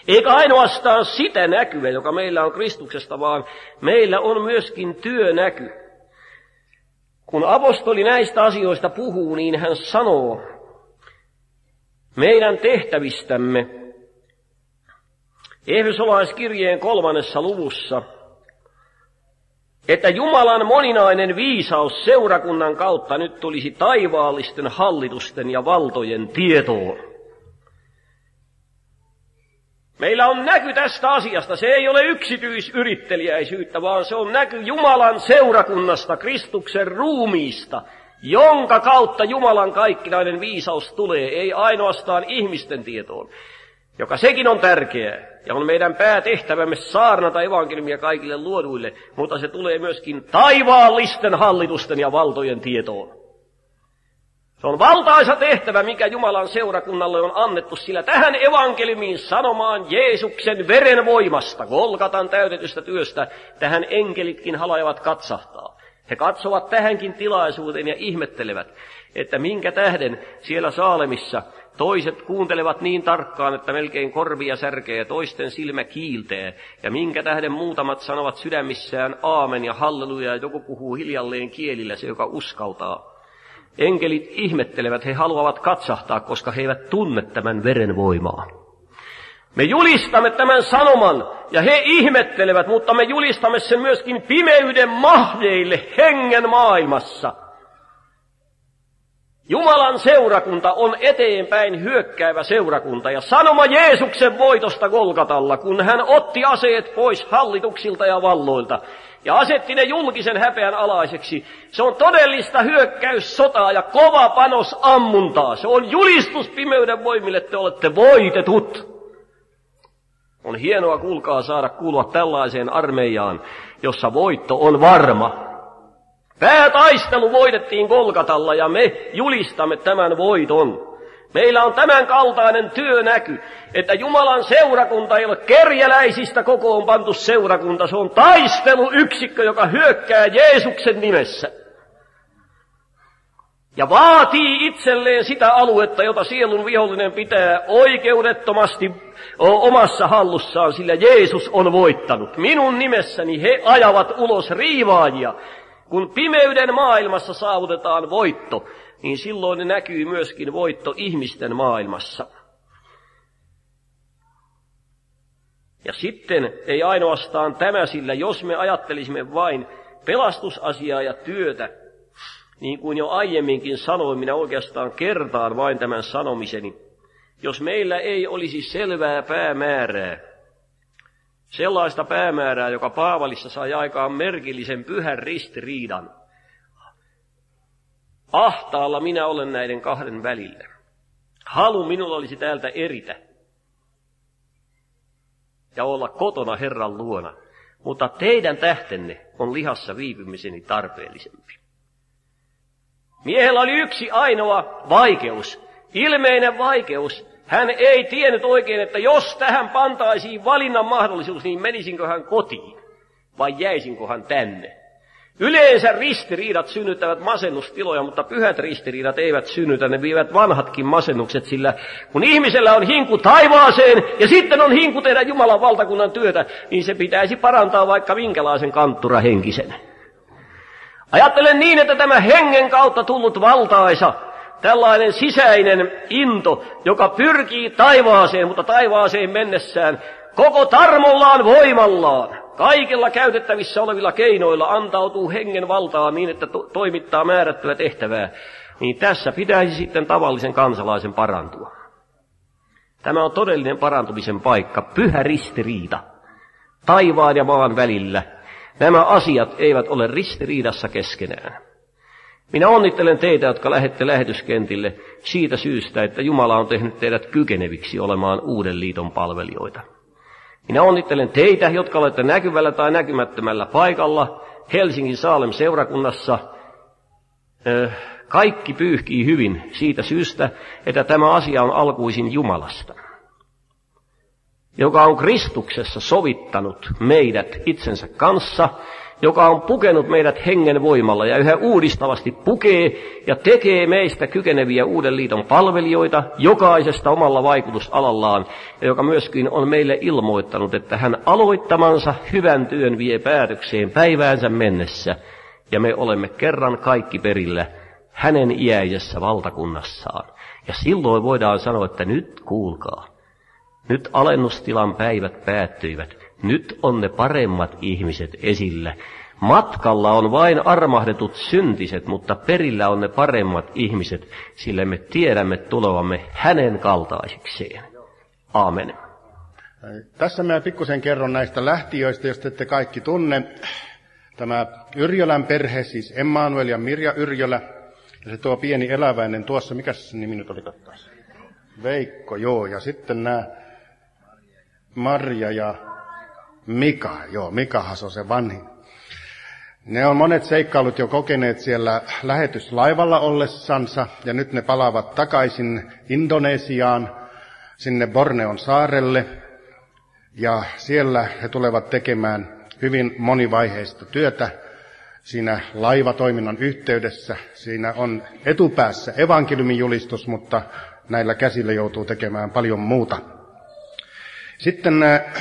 Eikä ainoastaan sitä näkyä, joka meillä on Kristuksesta, vaan meillä on myöskin työnäky. Kun apostoli näistä asioista puhuu, niin hän sanoo meidän tehtävistämme Efesolaiskirjeen kolmannessa luvussa, että Jumalan moninainen viisaus seurakunnan kautta nyt tulisi taivaallisten hallitusten ja valtojen tietoon. Meillä on näky tästä asiasta. Se ei ole yksityisyritteliäisyyttä, vaan se on näky Jumalan seurakunnasta, Kristuksen ruumiista, jonka kautta Jumalan kaikkinainen viisaus tulee, ei ainoastaan ihmisten tietoon, joka sekin on tärkeää ja on meidän päätehtävämme saarnata evankeliumia kaikille luoduille, mutta se tulee myöskin taivaallisten hallitusten ja valtojen tietoon. Se on valtaisa tehtävä, mikä Jumalan seurakunnalle on annettu, sillä tähän evankeliumiin sanomaan Jeesuksen veren voimasta, Golgatan täytetystä työstä, tähän enkelitkin halajavat katsahtaa. He katsovat tähänkin tilaisuuteen ja ihmettelevät, että minkä tähden siellä Saalemissa toiset kuuntelevat niin tarkkaan, että melkein korvia särkee ja toisten silmä kiiltää, ja minkä tähden muutamat sanovat sydämissään aamen ja halleluja, ja joku puhuu hiljalleen kielillä, se joka uskaltaa. Enkelit ihmettelevät, he haluavat katsahtaa, koska he eivät tunne tämän veren voimaa. Me julistamme tämän sanoman, ja he ihmettelevät, mutta me julistamme sen myöskin pimeyden mahdeille hengen maailmassa. Jumalan seurakunta on eteenpäin hyökkäävä seurakunta, ja sanoma Jeesuksen voitosta Golgatalla, kun hän otti aseet pois hallituksilta ja valloilta, ja asetti ne julkisen häpeän alaiseksi. Se on todellista hyökkäyssotaa ja kova panos ammuntaa. Se on julistus pimeyden voimille, te olette voitetut. On hienoa, kuulkaa, saada kuulua tällaiseen armeijaan, jossa voitto on varma. Päätaistelu voitettiin Golgatalla ja me julistamme tämän voiton. Meillä on tämän kaltainen työnäky, että Jumalan seurakunta ei ole kerjäläisistä kokoon pantu seurakunta. Se on taisteluyksikkö, joka hyökkää Jeesuksen nimessä. Ja vaatii itselleen sitä aluetta, jota sielun vihollinen pitää oikeudettomasti omassa hallussaan, sillä Jeesus on voittanut. Minun nimessäni he ajavat ulos riivaajia. Kun pimeyden maailmassa saavutetaan voitto, niin silloin näkyy myöskin voitto ihmisten maailmassa. Ja sitten ei ainoastaan tämä, sillä jos me ajattelisimme vain pelastusasiaa ja työtä, niin kuin jo aiemminkin sanoin, minä oikeastaan kertaan vain tämän sanomiseni. Jos meillä ei olisi selvää päämäärää, sellaista päämäärää, joka Paavalissa sai aikaan merkillisen pyhän ristiriidan. Ahtaalla minä olen näiden kahden välillä. Halu minulla olisi täältä eritä ja olla kotona Herran luona, mutta teidän tähtenne on lihassa viipymiseni tarpeellisempi. Miehellä oli yksi ainoa vaikeus, ilmeinen vaikeus. Hän ei tiennyt oikein, että jos tähän pantaisiin valinnan mahdollisuus, niin menisinkö hän kotiin vai jäisinkö hän tänne. Yleensä ristiriidat synnyttävät masennustiloja, mutta pyhät ristiriidat eivät synnytä, ne vievät vanhatkin masennukset, sillä kun ihmisellä on hinku taivaaseen ja sitten on hinku tehdä Jumalan valtakunnan työtä, niin se pitäisi parantaa vaikka minkälaisen kanttura-henkisen. Ajattelen niin, että tämä hengen kautta tullut valtaisa, tällainen sisäinen into, joka pyrkii taivaaseen, mutta taivaaseen mennessään koko tarmollaan, voimallaan, kaikilla käytettävissä olevilla keinoilla antautuu hengen valtaan niin, että to- toimittaa määrättyä tehtävää, niin tässä pitäisi sitten tavallisen kansalaisen parantua. Tämä on todellinen parantumisen paikka, pyhä ristiriita, taivaan ja maan välillä. Nämä asiat eivät ole ristiriidassa keskenään. Minä onnittelen teitä, jotka lähette lähetyskentille siitä syystä, että Jumala on tehnyt teidät kykeneviksi olemaan uuden liiton palvelijoita. Minä onnittelen teitä, jotka olette näkyvällä tai näkymättömällä paikalla Helsingin Saalem-seurakunnassa. Kaikki pyyhkii hyvin siitä syystä, että tämä asia on alkuisin Jumalasta, joka on Kristuksessa sovittanut meidät itsensä kanssa joka on pukenut meidät hengen voimalla ja yhä uudistavasti pukee ja tekee meistä kykeneviä uuden liiton palvelijoita jokaisesta omalla vaikutusalallaan, ja joka myöskin on meille ilmoittanut, että hän aloittamansa hyvän työn vie päätökseen päiväänsä mennessä, ja me olemme kerran kaikki perillä hänen iäisessä valtakunnassaan. Ja silloin voidaan sanoa, että nyt kuulkaa, nyt alennustilan päivät päättyivät, nyt on ne paremmat ihmiset esillä. Matkalla on vain armahdetut syntiset, mutta perillä on ne paremmat ihmiset, sillä me tiedämme tulevamme hänen kaltaisikseen. Aamen. Tässä mä pikkusen kerron näistä lähtiöistä, jos te ette kaikki tunne. Tämä Yrjölän perhe, siis Emmanuel ja Mirja Yrjölä, ja se tuo pieni eläväinen tuossa, mikä se nimi nyt oli katsotaan? Veikko, joo, ja sitten nämä Marja ja Mika, joo, Mikahan se on se vanhin. Ne on monet seikkailut jo kokeneet siellä lähetyslaivalla ollessansa, ja nyt ne palaavat takaisin Indonesiaan, sinne Borneon saarelle, ja siellä he tulevat tekemään hyvin monivaiheista työtä siinä laivatoiminnan yhteydessä. Siinä on etupäässä evankeliumin julistus, mutta näillä käsillä joutuu tekemään paljon muuta. Sitten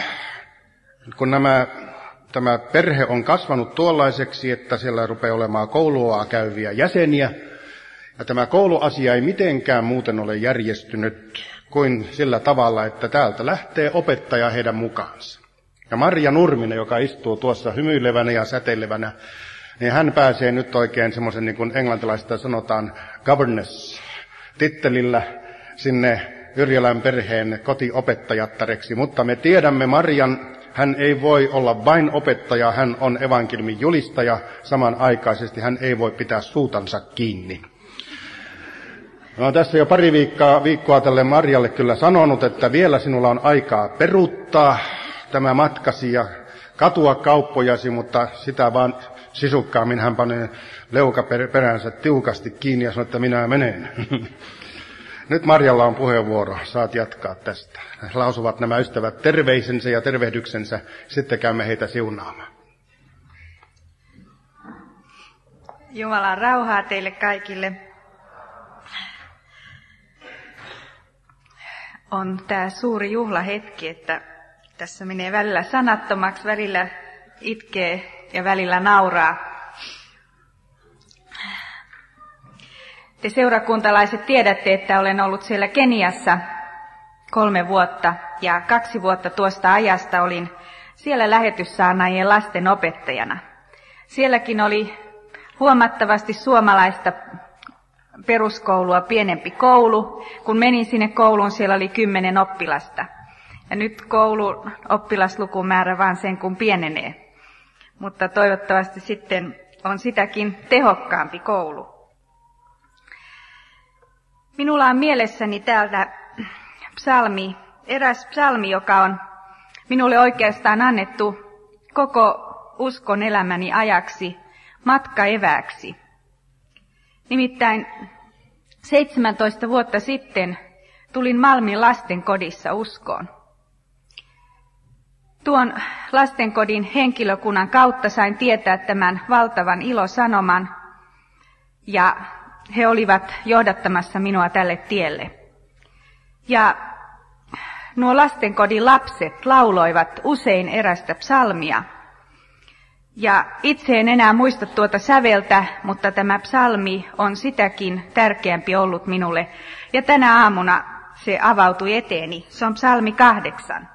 kun nämä, tämä perhe on kasvanut tuollaiseksi, että siellä rupeaa olemaan koulua käyviä jäseniä, ja tämä kouluasia ei mitenkään muuten ole järjestynyt kuin sillä tavalla, että täältä lähtee opettaja heidän mukaansa. Ja Marja Nurminen, joka istuu tuossa hymyilevänä ja säteilevänä, niin hän pääsee nyt oikein semmoisen, niin kuin englantilaista sanotaan, governess-tittelillä sinne Yrjölän perheen kotiopettajattareksi. Mutta me tiedämme Marjan, hän ei voi olla vain opettaja, hän on evankeliumin julistaja. Samanaikaisesti hän ei voi pitää suutansa kiinni. No, tässä jo pari viikkoa, viikkoa tälle Marjalle kyllä sanonut, että vielä sinulla on aikaa peruuttaa tämä matkasi ja katua kauppojasi, mutta sitä vaan sisukkaammin hän panee leukaperänsä tiukasti kiinni ja sanoo, että minä menen. Nyt Marjalla on puheenvuoro, saat jatkaa tästä. He lausuvat nämä ystävät terveisensä ja tervehdyksensä, sitten käymme heitä siunaamaan. Jumalan rauhaa teille kaikille. On tämä suuri juhlahetki, että tässä menee välillä sanattomaksi, välillä itkee ja välillä nauraa. Te seurakuntalaiset tiedätte, että olen ollut siellä Keniassa kolme vuotta ja kaksi vuotta tuosta ajasta olin siellä lähetyssaarnaajien lasten opettajana. Sielläkin oli huomattavasti suomalaista peruskoulua pienempi koulu. Kun menin sinne kouluun, siellä oli kymmenen oppilasta. Ja nyt koulun oppilaslukumäärä vaan sen kun pienenee. Mutta toivottavasti sitten on sitäkin tehokkaampi koulu. Minulla on mielessäni täältä psalmi, eräs psalmi, joka on minulle oikeastaan annettu koko uskon elämäni ajaksi matkaevääksi. Nimittäin seitsemäntoista vuotta sitten tulin Malmin lastenkodissa uskoon. Tuon lastenkodin henkilökunnan kautta sain tietää tämän valtavan ilosanoman ja he olivat johdattamassa minua tälle tielle. Ja nuo lastenkodin lapset lauloivat usein erästä psalmia. Ja itse en enää muista tuota säveltä, mutta tämä psalmi on sitäkin tärkeämpi ollut minulle. Ja tänä aamuna se avautui eteeni. Se on psalmi kahdeksan.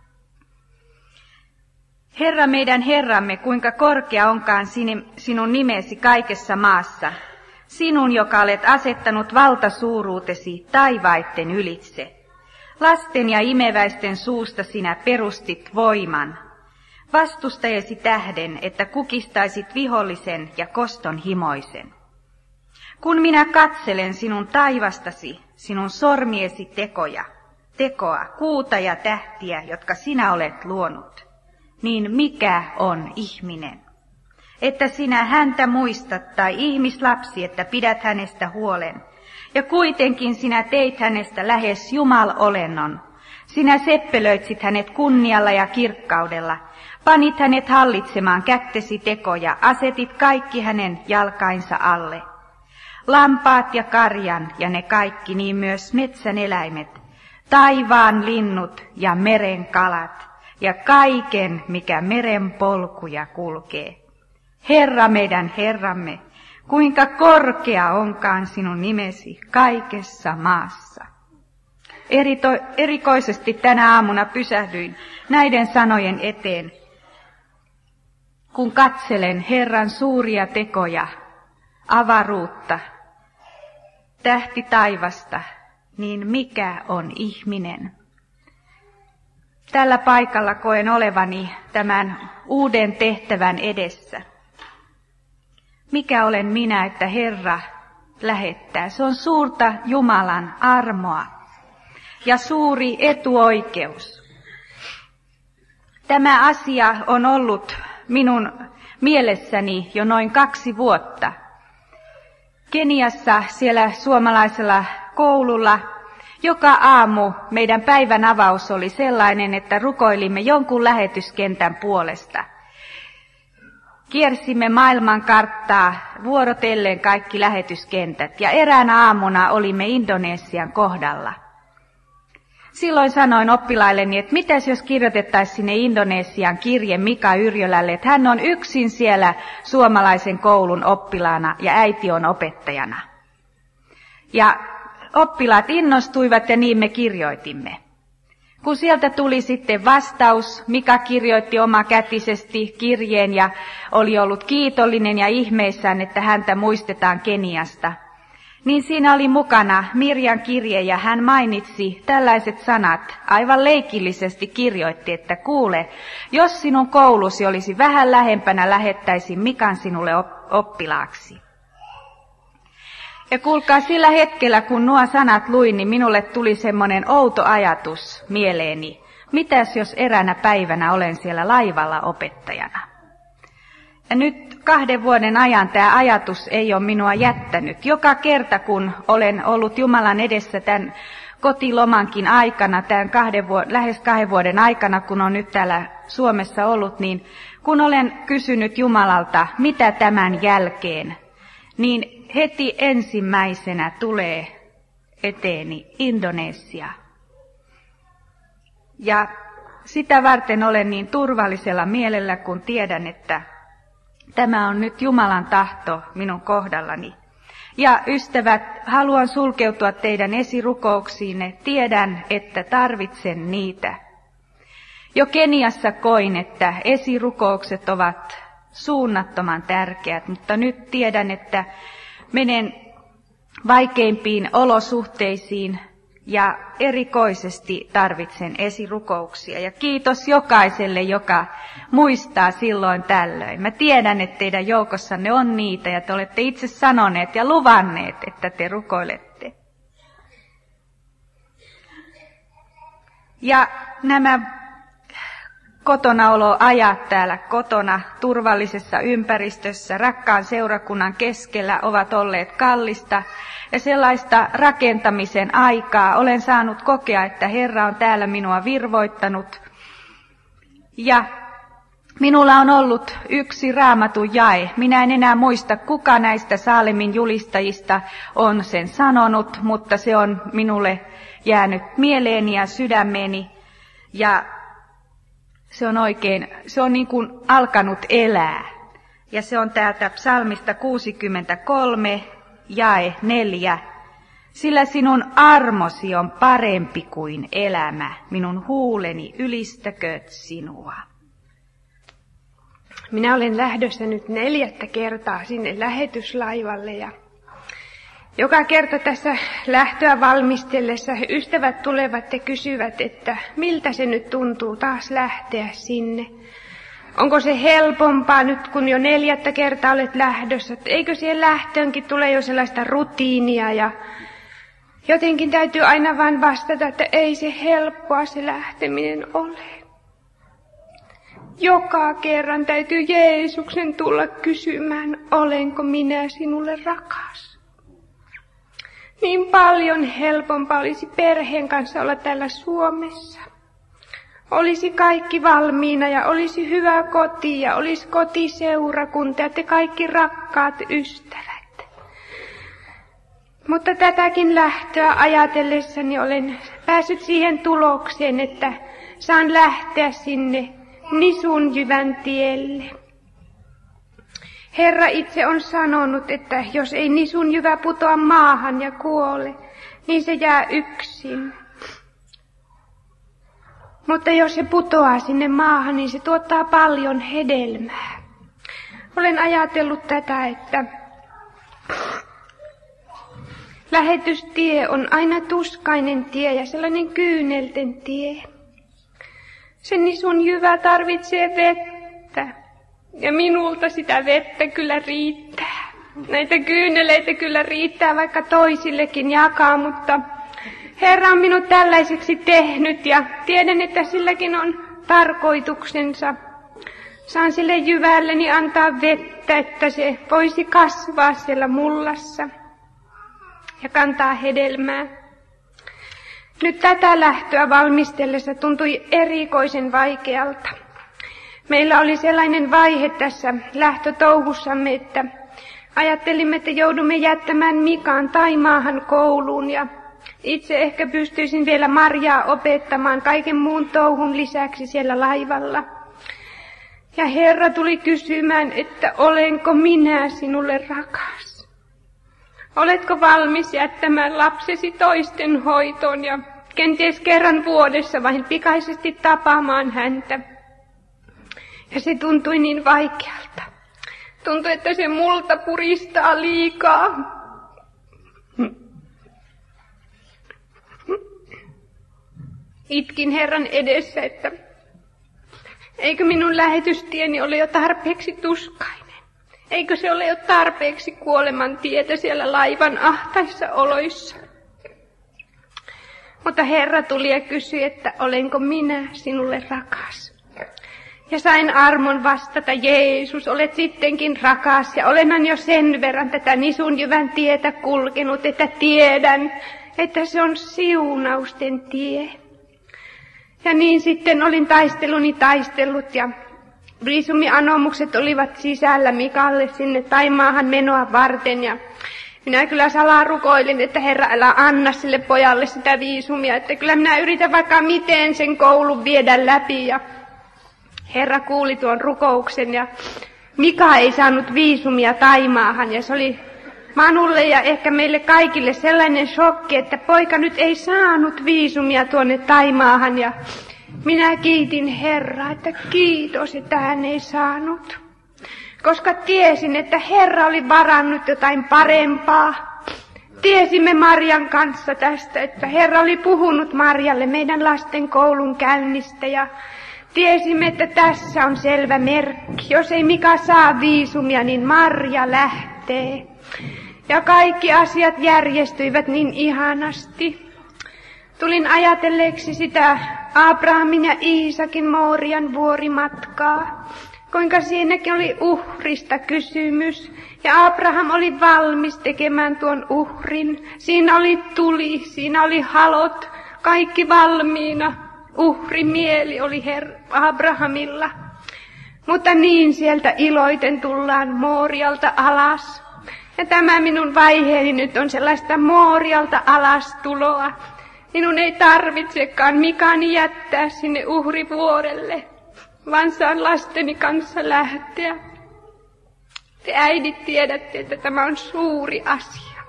Herra meidän Herramme, kuinka korkea onkaan sinun nimesi kaikessa maassa. Sinun, joka olet asettanut valtasuuruutesi taivaitten ylitse. Lasten ja imeväisten suusta sinä perustit voiman. Vastustajasi tähden, että kukistaisit vihollisen ja koston himoisen. Kun minä katselen sinun taivastasi, sinun sormiesi tekoja, tekoa, kuuta ja tähtiä, jotka sinä olet luonut, niin mikä on ihminen? Että sinä häntä muistat, tai ihmislapsi, että pidät hänestä huolen. Ja kuitenkin sinä teit hänestä lähes Jumal-olennon. Sinä seppelöitsit hänet kunnialla ja kirkkaudella, panit hänet hallitsemaan kättesi tekoja, asetit kaikki hänen jalkainsa alle. Lampaat ja karjan ja ne kaikki, niin myös metsän eläimet, taivaan linnut ja meren kalat ja kaiken, mikä meren polkuja kulkee. Herra meidän Herramme, kuinka korkea onkaan sinun nimesi kaikessa maassa. Erito, erikoisesti tänä aamuna pysähdyin näiden sanojen eteen, kun katselen Herran suuria tekoja, avaruutta, tähti taivasta, niin mikä on ihminen? Tällä paikalla koen olevani tämän uuden tehtävän edessä. Mikä olen minä, että Herra lähettää? Se on suurta Jumalan armoa ja suuri etuoikeus. Tämä asia on ollut minun mielessäni jo noin kaksi vuotta. Keniassa siellä suomalaisella koululla joka aamu meidän päivän avaus oli sellainen, että rukoilimme jonkun lähetyskentän puolesta. Kiersimme maailmankarttaa vuorotellen kaikki lähetyskentät ja eräänä aamuna olimme Indonesian kohdalla. Silloin sanoin oppilailleni, että mitäs jos kirjoitettaisiin sinne Indonesian kirje Mika Yrjölälle, että hän on yksin siellä suomalaisen koulun oppilaana ja äiti on opettajana. Ja oppilaat innostuivat ja niin me kirjoitimme. Kun sieltä tuli sitten vastaus, Mika kirjoitti omakätisesti kirjeen ja oli ollut kiitollinen ja ihmeissään, että häntä muistetaan Keniasta. Niin siinä oli mukana Mirjan kirje ja hän mainitsi tällaiset sanat, aivan leikillisesti kirjoitti, että kuule, jos sinun koulusi olisi vähän lähempänä, lähettäisin Mikan sinulle oppilaaksi. Ja kuulkaa, sillä hetkellä kun nuo sanat luin, niin minulle tuli semmoinen outo ajatus mieleeni. Mitäs jos eräänä päivänä olen siellä laivalla opettajana? Ja nyt kahden vuoden ajan tämä ajatus ei ole minua jättänyt. Joka kerta kun olen ollut Jumalan edessä tämän kotilomankin aikana, tämän kahden vuoden, lähes kahden vuoden aikana, kun on nyt täällä Suomessa ollut, niin kun olen kysynyt Jumalalta, mitä tämän jälkeen, niin heti ensimmäisenä tulee eteeni Indonesia. Ja sitä varten olen niin turvallisella mielellä, kun tiedän, että tämä on nyt Jumalan tahto minun kohdallani. Ja ystävät, haluan sulkeutua teidän esirukouksiinne. Tiedän, että tarvitsen niitä. Jo Keniassa koin, että esirukoukset ovat suunnattoman tärkeät, mutta nyt tiedän, että menen vaikeimpiin olosuhteisiin ja erikoisesti tarvitsen esirukouksia. Ja kiitos jokaiselle, joka muistaa silloin tällöin. Mä tiedän, että teidän joukossanne on niitä ja te olette itse sanoneet ja luvanneet, että te rukoilette. Ja nämä kotonaoloajat täällä kotona, turvallisessa ympäristössä, rakkaan seurakunnan keskellä ovat olleet kallista ja sellaista rakentamisen aikaa. Olen saanut kokea, että Herra on täällä minua virvoittanut. Ja minulla on ollut yksi Raamatun jae. Minä en enää muista, kuka näistä Saalemin julistajista on sen sanonut, mutta se on minulle jäänyt mieleeni ja sydämeeni. Ja se on oikein, se on niin kuin alkanut elää. Ja se on täältä psalmista kuusikymmentäkolme, jae neljä. Sillä sinun armosi on parempi kuin elämä, minun huuleni ylistäkööt sinua. Minä olen lähdössä nyt neljättä kertaa sinne lähetyslaivalle ja joka kerta tässä lähtöä valmistellessa ystävät tulevat ja kysyvät, että miltä se nyt tuntuu taas lähteä sinne. Onko se helpompaa nyt, kun jo neljättä kertaa olet lähdössä? Että eikö siihen lähtöönkin tule jo sellaista rutiinia ja jotenkin täytyy aina vain vastata, että ei se helppoa se lähteminen ole. Joka kerran täytyy Jeesuksen tulla kysymään, olenko minä sinulle rakas. Niin paljon helpompaa olisi perheen kanssa olla täällä Suomessa. Olisi kaikki valmiina ja olisi hyvä koti ja olisi kotiseurakunta ja te kaikki rakkaat ystävät. Mutta tätäkin lähtöä ajatellessani olen päässyt siihen tulokseen, että saan lähteä sinne Nisunjyvän tielle. Herra itse on sanonut, että jos ei Nisunjyvä putoa maahan ja kuole, niin se jää yksin. Mutta jos se putoaa sinne maahan, niin se tuottaa paljon hedelmää. Olen ajatellut tätä, että lähetystie on aina tuskainen tie ja sellainen kyynelten tie. Se Nisunjyvä tarvitsee vettä ja minulta sitä vettä kyllä riittää. Näitä kyyneleitä kyllä riittää vaikka toisillekin jakaa, mutta Herra on minut tällaiseksi tehnyt ja tiedän, että silläkin on tarkoituksensa. Saan sille jyvälleni antaa vettä, että se voisi kasvaa siellä mullassa ja kantaa hedelmää. Nyt tätä lähtöä valmistellessa tuntui erikoisen vaikealta. Meillä oli sellainen vaihe tässä lähtötouhussamme, että ajattelimme, että joudumme jättämään Mikan Taimaahan kouluun ja itse ehkä pystyisin vielä Marjaa opettamaan kaiken muun touhun lisäksi siellä laivalla. Ja Herra tuli kysymään, että olenko minä sinulle rakas? Oletko valmis jättämään lapsesi toisten hoitoon ja kenties kerran vuodessa vain pikaisesti tapaamaan häntä? Ja se tuntui niin vaikealta. Tuntui, että se multa puristaa liikaa. Itkin Herran edessä, että eikö minun lähetystieni ole jo tarpeeksi tuskainen? Eikö se ole jo tarpeeksi kuoleman tietä siellä laivan ahtaissa oloissa? Mutta Herra tuli ja kysyi, että olenko minä sinulle rakas? Ja sain armon vastata, Jeesus, olet sittenkin rakas ja olenhan jo sen verran tätä Nisunjyvän tietä kulkenut, että tiedän, että se on siunausten tie. Ja niin sitten olin taisteluni taistellut ja viisumianomukset olivat sisällä Mikalle sinne Taimaahan menoa varten. Ja minä kyllä salaa rukoilin, että Herra, älä anna sille pojalle sitä viisumia, että kyllä minä yritän vaikka miten sen koulun viedä läpi. Ja Herra kuuli tuon rukouksen ja Mika ei saanut viisumia Taimaahan ja se oli Manulle ja ehkä meille kaikille sellainen shokki, että poika nyt ei saanut viisumia tuonne Taimaahan ja minä kiitin Herraa, että kiitos, että hän ei saanut. Koska tiesin, että Herra oli varannut jotain parempaa. Tiesimme Marjan kanssa tästä, että Herra oli puhunut Marjalle meidän lasten koulun käynnistä ja tiesimme, että tässä on selvä merkki. Jos ei Mika saa viisumia, niin Marja lähtee. Ja kaikki asiat järjestyivät niin ihanasti. Tulin ajatelleeksi sitä Abrahamin ja Iisakin Moorian vuorimatkaa. Kuinka siinäkin oli uhrista kysymys. Ja Abraham oli valmis tekemään tuon uhrin. Siinä oli tuli, siinä oli halot, kaikki valmiina. Uhrimieli oli Her- Abrahamilla. Mutta niin sieltä iloiten tullaan Moorialta alas. Ja tämä minun vaiheeni nyt on sellaista Moorialta alas tuloa. Minun ei tarvitsekaan Mikani jättää sinne uhrivuorelle, vaan saan lasteni kanssa lähteä. Te äidit tiedätte, että tämä on suuri asia.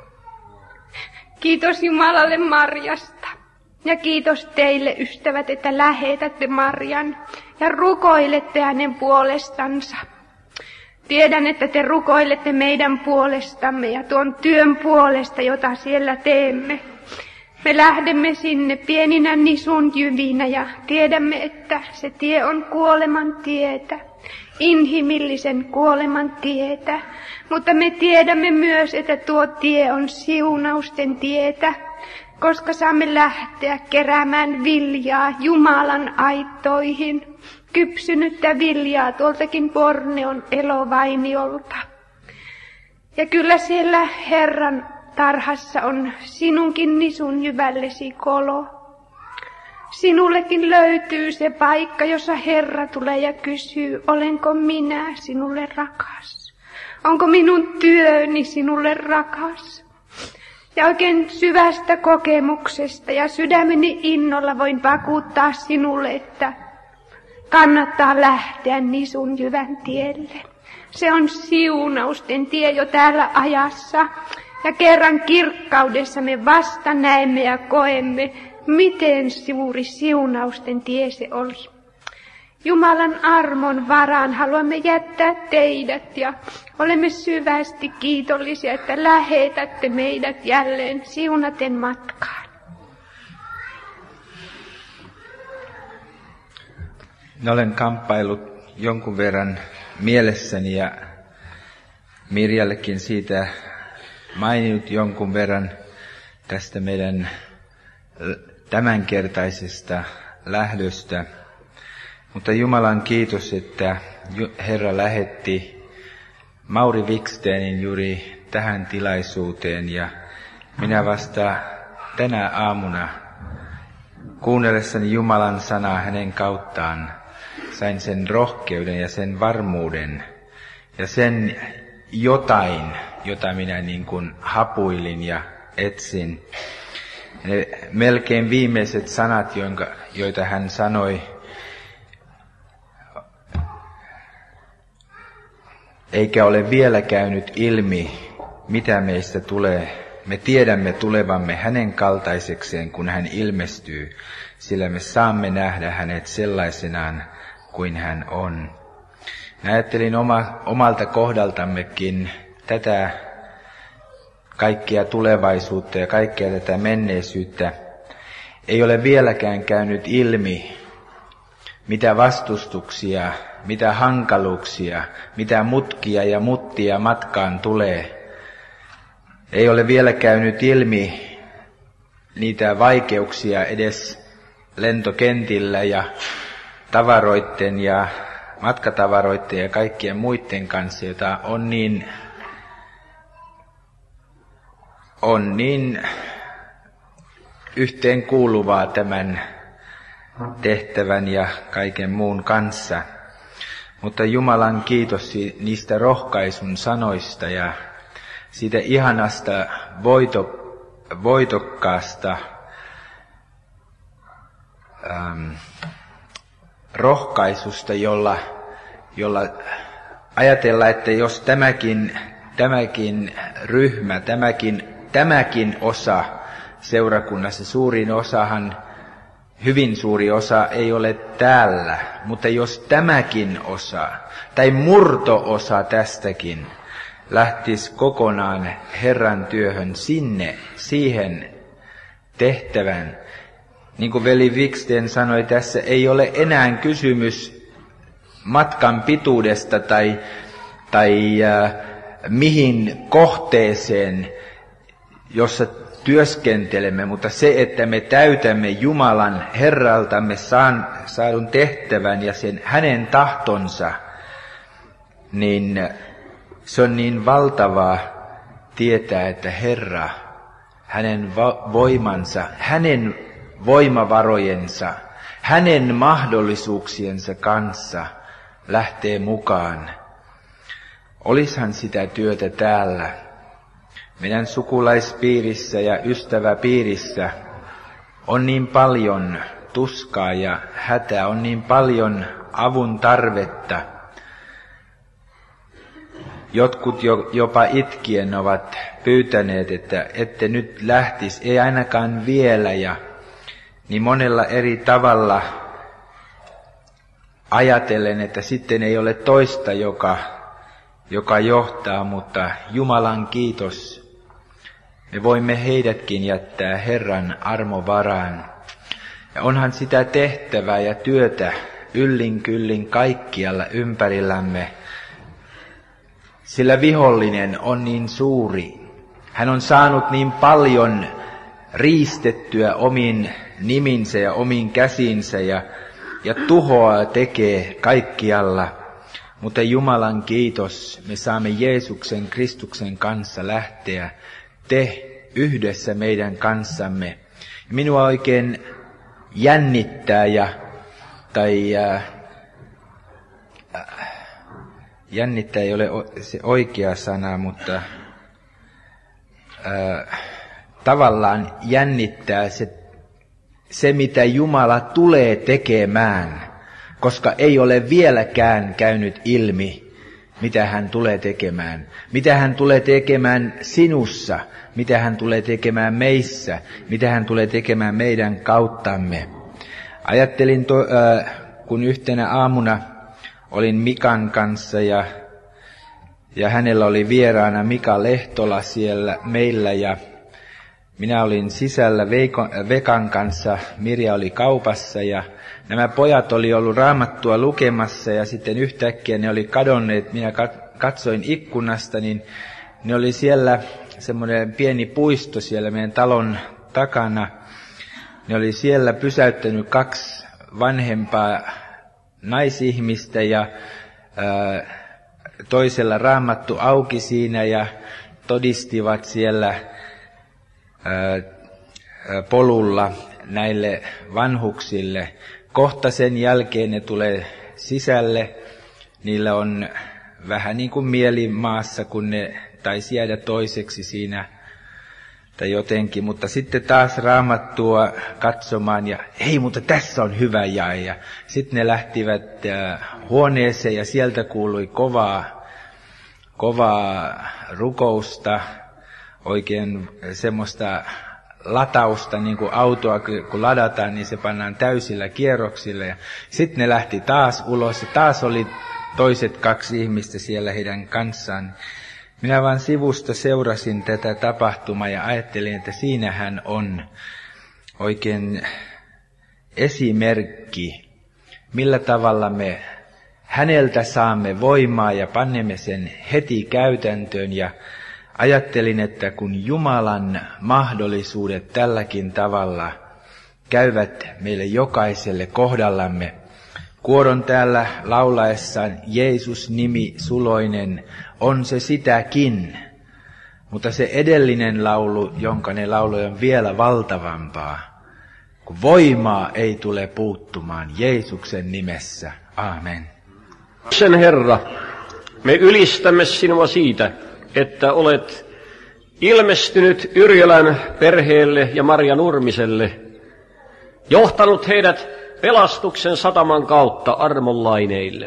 Kiitos Jumalalle Marjasta. Ja kiitos teille, ystävät, että lähetätte Marjan ja rukoilette hänen puolestansa. Tiedän, että te rukoilette meidän puolestamme ja tuon työn puolesta, jota siellä teemme. Me lähdemme sinne pieninä nisunjyvinä ja tiedämme, että se tie on kuoleman tietä, inhimillisen kuoleman tietä. Mutta me tiedämme myös, että tuo tie on siunausten tietä, koska saamme lähteä keräämään viljaa Jumalan aittoihin, kypsynyttä viljaa tuoltakin Borneon elovainiolta. Ja kyllä siellä Herran tarhassa on sinunkin nisun jyvällesi kolo. Sinullekin löytyy se paikka, jossa Herra tulee ja kysyy, olenko minä sinulle rakas? Onko minun työni sinulle rakas? Ja oikein syvästä kokemuksesta ja sydämeni innolla voin vakuuttaa sinulle, että kannattaa lähteä nisun jyvän tielle. Se on siunausten tie jo täällä ajassa. Ja kerran kirkkaudessa me vasta näemme ja koemme, miten suuri siunausten tie se oli. Jumalan armon varaan haluamme jättää teidät ja olemme syvästi kiitollisia, että lähetätte meidät jälleen siunaten matkaan. Minä olen kamppailut jonkun verran mielessäni ja Mirjallekin siitä maininnut jonkun verran tästä meidän tämänkertaisesta lähdöstä. Mutta Jumalan kiitos, että Herra lähetti Mauri Wikstenin juuri tähän tilaisuuteen ja minä vasta tänä aamuna kuunnellessani Jumalan sanaa hänen kauttaan sain sen rohkeuden ja sen varmuuden ja sen jotain, jota minä niin kuin hapuilin ja etsin. Ne melkein viimeiset sanat, joita hän sanoi, eikä ole vielä käynyt ilmi, mitä meistä tulee. Me tiedämme tulevamme hänen kaltaisekseen, kun hän ilmestyy, sillä me saamme nähdä hänet sellaisenaan kuin hän on. Mä ajattelin oma, omalta kohdaltammekin tätä kaikkia tulevaisuutta ja kaikkea tätä menneisyyttä. Ei ole vieläkään käynyt ilmi, mitä vastustuksia, mitä hankaluuksia, mitä mutkia ja muttia matkaan tulee. Ei ole vielä käynyt ilmi niitä vaikeuksia edes lentokentillä ja tavaroitten ja matkatavaroitten ja kaikkien muiden kanssa, jota on niin, on niin yhteen kuuluvaa tämän tehtävän ja kaiken muun kanssa. Mutta Jumalan kiitos niistä rohkaisun sanoista ja siitä ihanasta voito, voitokkaasta ähm, rohkaisusta, jolla, jolla ajatellaan, että jos tämäkin, tämäkin ryhmä, tämäkin, tämäkin osa seurakunnassa, suurin osahan, hyvin suuri osa ei ole täällä, mutta jos tämäkin osa tai murto-osa tästäkin lähtisi kokonaan Herran työhön sinne, siihen tehtävän, niin kuin veli Wiksten sanoi, tässä ei ole enää kysymys matkan pituudesta tai, tai äh, mihin kohteeseen, jossa työskentelemme, mutta se, että me täytämme Jumalan Herraltamme saan, saadun tehtävän ja sen hänen tahtonsa, niin se on niin valtavaa tietää, että Herra, hänen voimansa, hänen voimavarojensa, hänen mahdollisuuksiensa kanssa lähtee mukaan. Olishan sitä työtä täällä, meidän sukulaispiirissä ja ystäväpiirissä on niin paljon tuskaa ja hätää, on niin paljon avun tarvetta. Jotkut jo, jopa itkien ovat pyytäneet, että ette nyt lähtisi, ei ainakaan vielä, ja niin monella eri tavalla ajatellen, että sitten ei ole toista, joka, joka johtaa, mutta Jumalan kiitos, me voimme heidätkin jättää Herran armovaraan. Ja onhan sitä tehtävää ja työtä yllin kyllin kaikkialla ympärillämme, sillä vihollinen on niin suuri. Hän on saanut niin paljon riistettyä omiin niminsä ja omiin käsinsä ja, ja tuhoa tekee kaikkialla. Mutta Jumalan kiitos, me saamme Jeesuksen Kristuksen kanssa lähteä. Te yhdessä meidän kanssamme. Minua oikein jännittää ja, tai äh, jännittää ei ole se oikea sana, mutta äh, tavallaan jännittää se, se, mitä Jumala tulee tekemään, koska ei ole vieläkään käynyt ilmi, mitä hän tulee tekemään. Mitä hän tulee tekemään sinussa, mitä hän tulee tekemään meissä, mitä hän tulee tekemään meidän kauttamme. Ajattelin, to, äh, kun yhtenä aamuna olin Mikan kanssa ja, ja hänellä oli vieraana Mika Lehtola siellä meillä ja minä olin sisällä Veikon, Vekan kanssa, Mirja oli kaupassa ja nämä pojat oli ollut raamattua lukemassa ja sitten yhtäkkiä ne oli kadonneet. Minä katsoin ikkunasta, niin ne oli siellä semmoinen pieni puisto siellä meidän talon takana. Ne oli siellä pysäyttänyt kaksi vanhempaa naisihmistä ja ää, toisella raamattu auki siinä ja todistivat siellä ää, polulla näille vanhuksille. Kohta sen jälkeen ne tulee sisälle. Niillä on vähän niin kuin mieli maassa, kun ne taisi jäädä toiseksi siinä tai jotenkin. Mutta sitten taas raamattua katsomaan ja hei, mutta tässä on hyvä jae. Ja sitten ne lähtivät huoneeseen ja sieltä kuului kovaa, kovaa rukousta, oikein semmoista latausta, niin kuin autoa kun ladataan, niin se pannaan täysillä kierroksilla. Ja sitten ne lähti taas ulos ja taas oli toiset kaksi ihmistä siellä heidän kanssaan. Minä vaan sivusta seurasin tätä tapahtumaa ja ajattelin, että siinähän on oikein esimerkki, millä tavalla me häneltä saamme voimaa ja panemme sen heti käytäntöön. Ja ajattelin, että kun Jumalan mahdollisuudet tälläkin tavalla käyvät meille jokaiselle kohdallamme, kuoron täällä laulaessaan Jeesus nimi suloinen, on se sitäkin, mutta se edellinen laulu, jonka ne lauloi, on vielä valtavampaa, kun voimaa ei tule puuttumaan Jeesuksen nimessä. Aamen. Sen Herra, me ylistämme sinua siitä, että olet ilmestynyt Yrjölän perheelle ja Maria Nurmiselle, johtanut heidät pelastuksen sataman kautta armon laineille.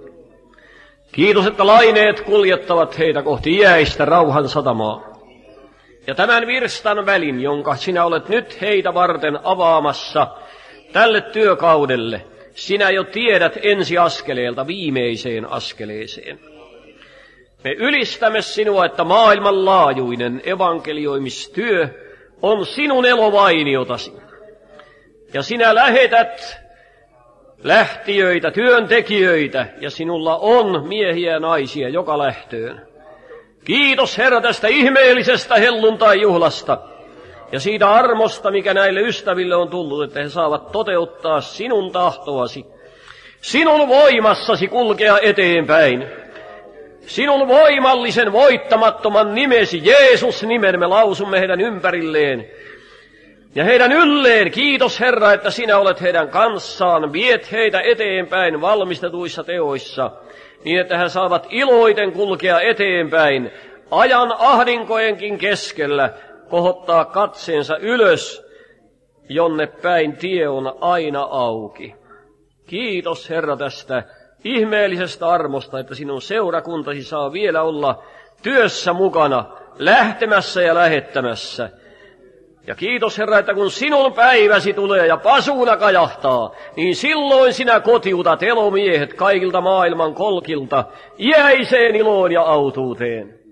Kiitos, että laineet kuljettavat heitä kohti iäistä rauhan satamaa. Ja tämän virstan välin, jonka sinä olet nyt heitä varten avaamassa tälle työkaudelle, sinä jo tiedät ensiaskeleelta viimeiseen askeleeseen. Me ylistämme sinua, että maailmanlaajuinen evankelioimistyö on sinun elovainiotasi. Ja sinä lähetät lähtiöitä, työntekijöitä, ja sinulla on miehiä ja naisia joka lähtöön. Kiitos Herra tästä ihmeellisestä helluntai-juhlasta ja siitä armosta, mikä näille ystäville on tullut, että he saavat toteuttaa sinun tahtoasi, sinun voimassasi kulkea eteenpäin. Sinun voimallisen voittamattoman nimesi, Jeesus nimen, me lausumme heidän ympärilleen. Ja heidän ylleen, kiitos Herra, että sinä olet heidän kanssaan, viet heitä eteenpäin valmistetuissa teoissa, niin että he saavat iloiten kulkea eteenpäin, ajan ahdinkojenkin keskellä, kohottaa katseensa ylös, jonne päin tie on aina auki. Kiitos Herra tästä ihmeellisestä armosta, että sinun seurakuntasi saa vielä olla työssä mukana, lähtemässä ja lähettämässä. Ja kiitos Herra, että kun sinun päiväsi tulee ja pasuuna kajahtaa, niin silloin sinä kotiutat elomiehet kaikilta maailman kolkilta iäiseen iloon ja autuuteen.